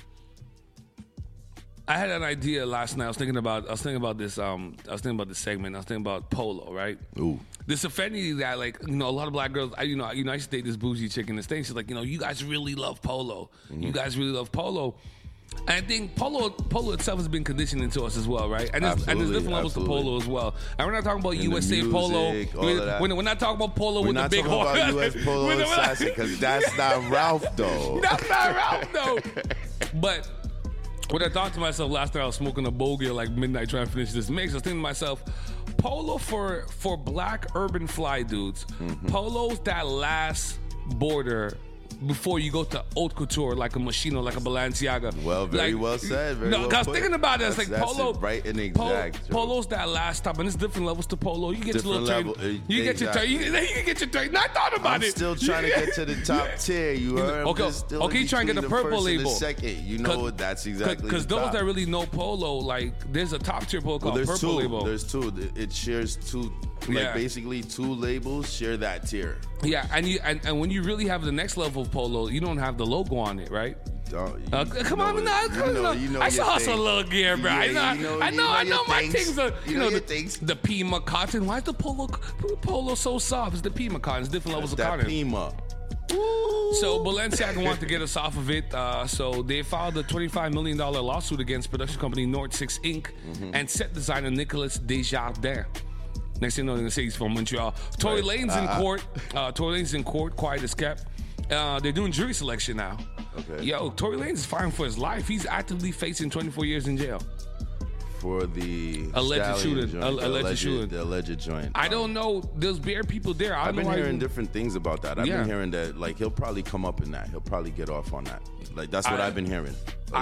I had an idea last night. I was thinking about this segment. I was thinking about Polo, right? Ooh. This affinity that a lot of black girls. I used to date this bougie chick in the States. She's like, you guys really love Polo. You guys really love Polo. And I think Polo itself has been conditioned into us as well, right? And there's different levels to Polo as well. And we're not talking about USA music, Polo. We're not talking about Polo with the big horn. We're not talking about US Polo Assassin because that's not Ralph, though. That's not Ralph, though. But when I thought to myself last night, I was smoking a bogey at midnight trying to finish this mix. I was thinking to myself, Polo for black urban fly dudes. Polo's that last border before you go to haute couture, like a Moschino, like a Balenciaga. Well, very well said. Very well I was thinking about it. It's Polo. Right and exact. Polo's that last stop, and there's different levels to Polo. You get your little turn. You get your turn. You can get your turn. I thought about it. I'm still trying to get to the top tier. You heard? Okay, you trying to get the purple label. Second, that's exactly because those that really know Polo, there's a top tier Polo called Purple Label. There's two. It shares two. Basically, two labels share that tier. Yeah, and when you really have the next level of Polo, you don't have the logo on it, right? Come on, I saw hustle a little gear, bro. Yeah, I know my things are, the Pima cotton. Why is the Polo so soft? It's the Pima cotton. It's different levels of cotton. Pima. So Balenciaga wanted to get us off of it. So they filed a $25 million lawsuit against production company Nord 6 Inc. And set designer Nicolas Desjardins. Next thing you know, they're going to say he's from Montreal. Tory Lane's in court. Tory Lane's in court, quiet as kept. They're doing jury selection now. Okay. Yo, Tory Lanez is fighting for his life. He's actively facing 24 years in jail. for the alleged shooting. The alleged joint. I don't know. There's bare people there. I've been hearing different things about that. I've been hearing that like he'll probably come up in that. He'll probably get off on that. Like that's what I've been hearing.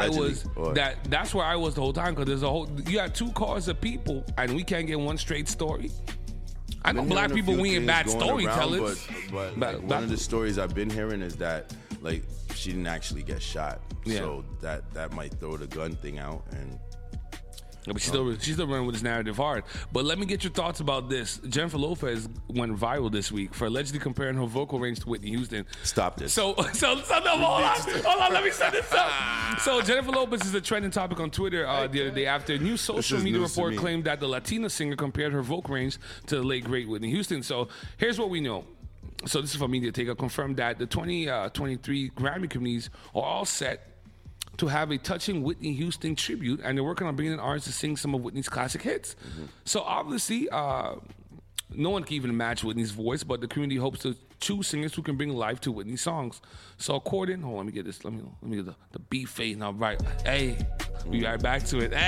That's where I was the whole time because you got two cars of people and we can't get one straight story. I know black people, we ain't bad storytellers. But one of the stories I've been hearing is that like she didn't actually get shot. Yeah. So that might throw the gun thing out and. But she's still running with this narrative hard. But let me get your thoughts about this. Jennifer Lopez went viral this week for allegedly comparing her vocal range to Whitney Houston. Stop this. So no, hold on, let me set this up. So Jennifer Lopez is a trending topic on Twitter the other day after a new social media report claimed that the Latina singer compared her vocal range to the late great Whitney Houston. So here's what we know. So this is from Media Takeout, confirmed that the 2023 Grammy committees are all set to have a touching Whitney Houston tribute, and they're working on bringing in artists to sing some of Whitney's classic hits. Mm-hmm. So obviously, no one can even match Whitney's voice, but the community hopes to choose singers who can bring life to Whitney's songs. So according, let me get this. Let me get the beat fade now. Right, hey, we got back to it.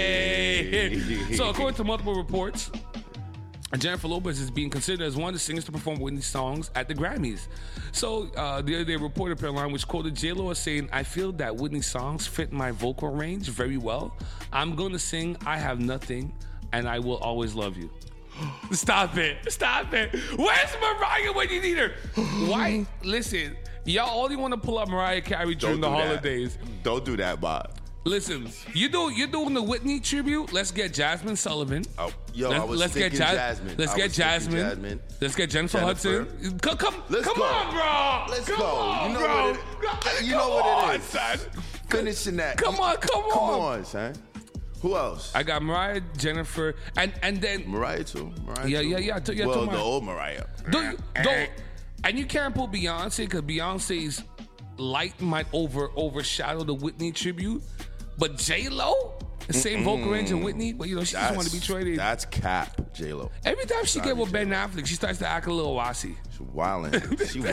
Hey. So according to multiple reports, Jennifer Lopez is being considered as one of the singers to perform Whitney's songs at the Grammys. So the other day, a report appeared online which quoted J-Lo as saying, "I feel that Whitney's songs fit my vocal range very well. I'm going to sing I Have Nothing and I Will Always Love You." Stop it. Where's Mariah when you need her? Why? Listen, y'all only want to pull up Mariah Carey during the holidays. Don't do that, Bob. Listen, you're doing the Whitney tribute. Let's get Jasmine Sullivan. Oh, let's get Jasmine. Let's get Jasmine. Let's get Jennifer Hudson. Come on, bro. Let's go. You know what it is. Son. Finishing that. Come on. Come on, son. Who else? I got Mariah, Jennifer, and then Mariah too. Yeah. Well, the old Mariah. Don't. And you can't put Beyonce because Beyonce's light might overshadow the Whitney tribute. But J-Lo, the same vocal range as Whitney, but she just want to be traded. That's cap, J-Lo. Every time she get with Ben Affleck, she starts to act a little wassy. She's wildin'. She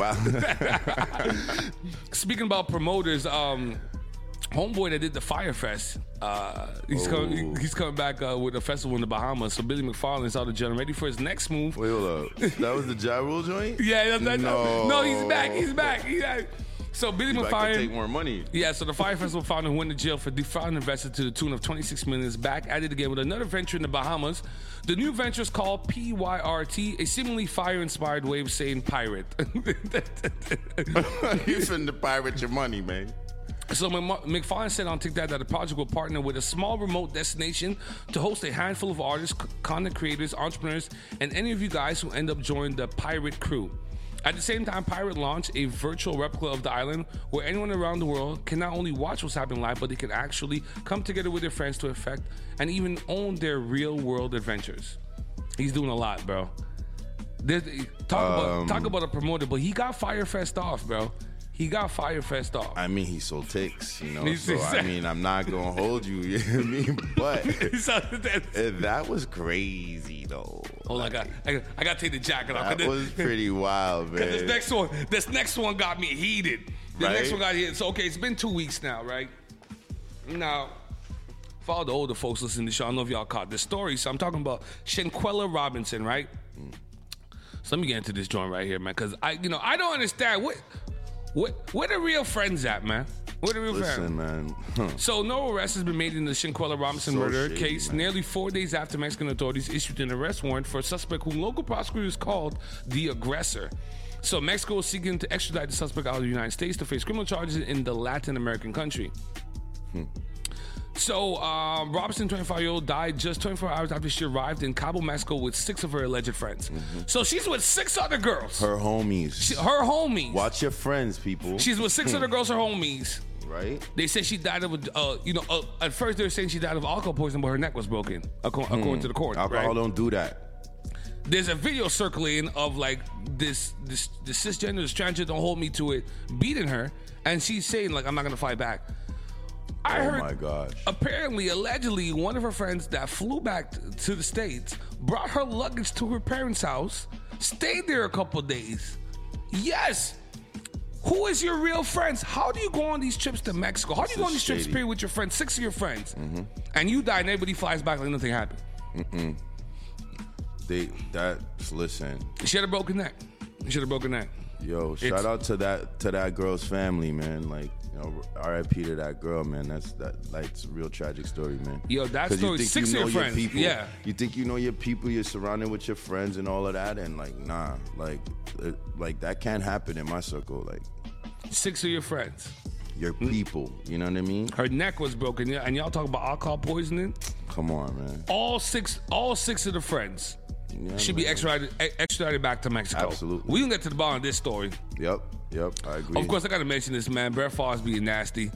wildin'. Speaking about promoters, homeboy that did the Fyre Fest, he's coming back with a festival in the Bahamas. So Billy McFarland's out of jail, ready for his next move. Wait, hold up. That was the Ja Rule joint? Yeah, no, he's back. So Billy McFarland take more money. Yeah, so the Fyre Festival founder went to jail for defrauding investors to the tune of $26 million. Is back at it again with another venture in the Bahamas. The new venture is called PYRT, a seemingly fire-inspired way of saying pirate. You finna pirate your money, man. So McFarland said on TikTok that the project will partner with a small remote destination to host a handful of artists, content creators, entrepreneurs, and any of you guys who end up joining the pirate crew. At the same time, Pirate launched a virtual replica of the island where anyone around the world can not only watch what's happening live, but they can actually come together with their friends to affect and even own their real-world adventures. He's doing a lot, bro. Talk about a promoter, but he got Fyre Fest off, bro. He got Fyre Fest off. I mean, he sold ticks, so I mean, I'm not gonna hold you, you know what I mean? But that was crazy, though. Hold on, I gotta take the jacket off. That was pretty wild, man. This next one got me heated. Next one got heated. So okay, it's been 2 weeks now, right? Now, for all the older folks listening to the show, I don't know if y'all caught this story. So I'm talking about Shanquella Robinson, right? So let me get into this joint right here, man, because I don't understand where the real friends at, man? Where the real friends? Man. So no arrest has been made in the Shanquella Robinson murder case, man. Nearly 4 days after Mexican authorities issued an arrest warrant for a suspect whom local prosecutors called the aggressor. So Mexico is seeking to extradite the suspect out of the United States to face criminal charges in the Latin American country. So Robinson, 25-year-old, died just 24 hours after she arrived in Cabo, Mexico with 6 of her alleged friends. So she's with 6 other girls. Her homies. Her homies. Watch your friends, people. She's with 6 other girls, her homies. Right. They said she died of, at first they were saying she died of alcohol poisoning, but her neck was broken, according to the court. Alcohol don't do that. There's a video circulating of like this cisgender, this transgender, don't hold me to it, beating her, and she's saying like, I'm not gonna fight back. I heard, my gosh. Apparently, allegedly, one of her friends that flew back to the States brought her luggage to her parents' house, stayed there a couple days. Yes. Who is your real friends? How do you go on these trips to Mexico? How do you go on these trips period with your friends, 6 of your friends, and you die and everybody flies back like nothing happened? Listen. You should have broken neck. Yo, shout out to that girl's family, man. Like, you know, R.I.P. to that girl, man. That's a real tragic story, man. Yo, that story. 6 of your friends. People, yeah. You think you know your people. You're surrounded with your friends and all of that, and like, nah, like that can't happen in my circle. Like, 6 of your friends. Your people. You know what I mean? Her neck was broken, and y'all talk about alcohol poisoning. Come on, man. All six of the friends. Yeah, should be extradited back to Mexico. Absolutely. We can get to the bottom of this story. Yep, I agree. Of course, I got to mention this, man. Brett Favre's being nasty.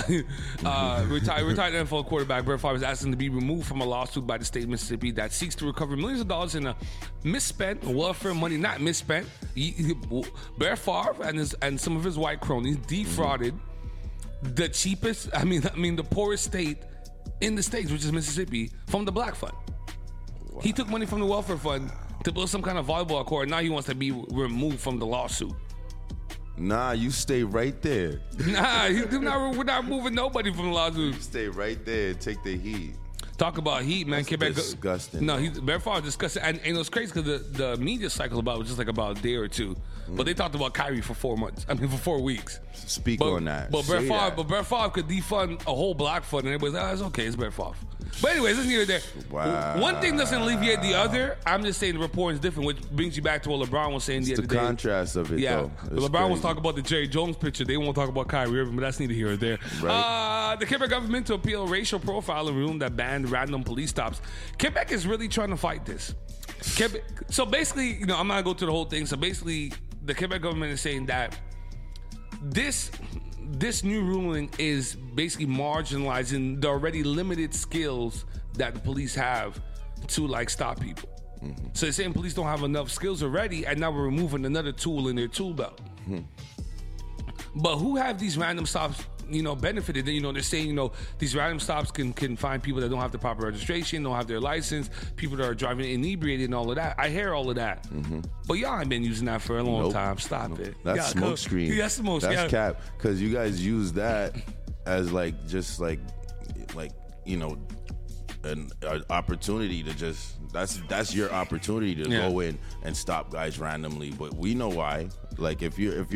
Retired NFL quarterback Brett Favre is asking to be removed from a lawsuit by the state of Mississippi that seeks to recover millions of dollars in a misspent welfare money, not misspent. Brett Favre and some of his white cronies defrauded the cheapest, the poorest state in the states, which is Mississippi, from the black fund. Wow. He took money from the welfare fund to build some kind of volleyball court. Now he wants to be removed from the lawsuit. Nah, you stay right there. Nah, we're not moving nobody from the lawsuit. You stay right there and take the heat. Talk about heat, man. That's disgusting. No, Brett Favre disgusting. And it was crazy because the media cycle about it was just like about a day or two. But they talked about Kyrie for 4 weeks. Speak on that. But Brett Favre could defund a whole black fund, and everybody's like, it's okay, it's Brett Favre. But anyways, let's neither there. Wow. One thing doesn't alleviate the other. I'm just saying the report is different, which brings you back to what LeBron was saying the other day. The contrast of it, though. LeBron was talking about the Jerry Jones picture. They won't talk about Kyrie Irving, but that's neither here or there. Right. The Quebec government to appeal racial profiling rule that banned random police stops. Quebec is really trying to fight this. So basically, I'm not going to go to the whole thing. So basically, the Quebec government is saying that this new ruling is basically marginalizing the already limited skills that the police have to stop people. Mm-hmm. So they're saying police don't have enough skills already, and now we're removing another tool in their tool belt. Mm-hmm. But who have these random stops, benefited? They're saying, these random stops can find people that don't have the proper registration, don't have their license, people that are driving inebriated and all of that. I hear all of that. Mm-hmm. But y'all ain't been using that for a long time. Stop it. That's smoke screen. Yeah, that's smoke screen. That's cap. Because you guys use that as an opportunity to that's your opportunity to go in and stop guys randomly. But we know why. If you're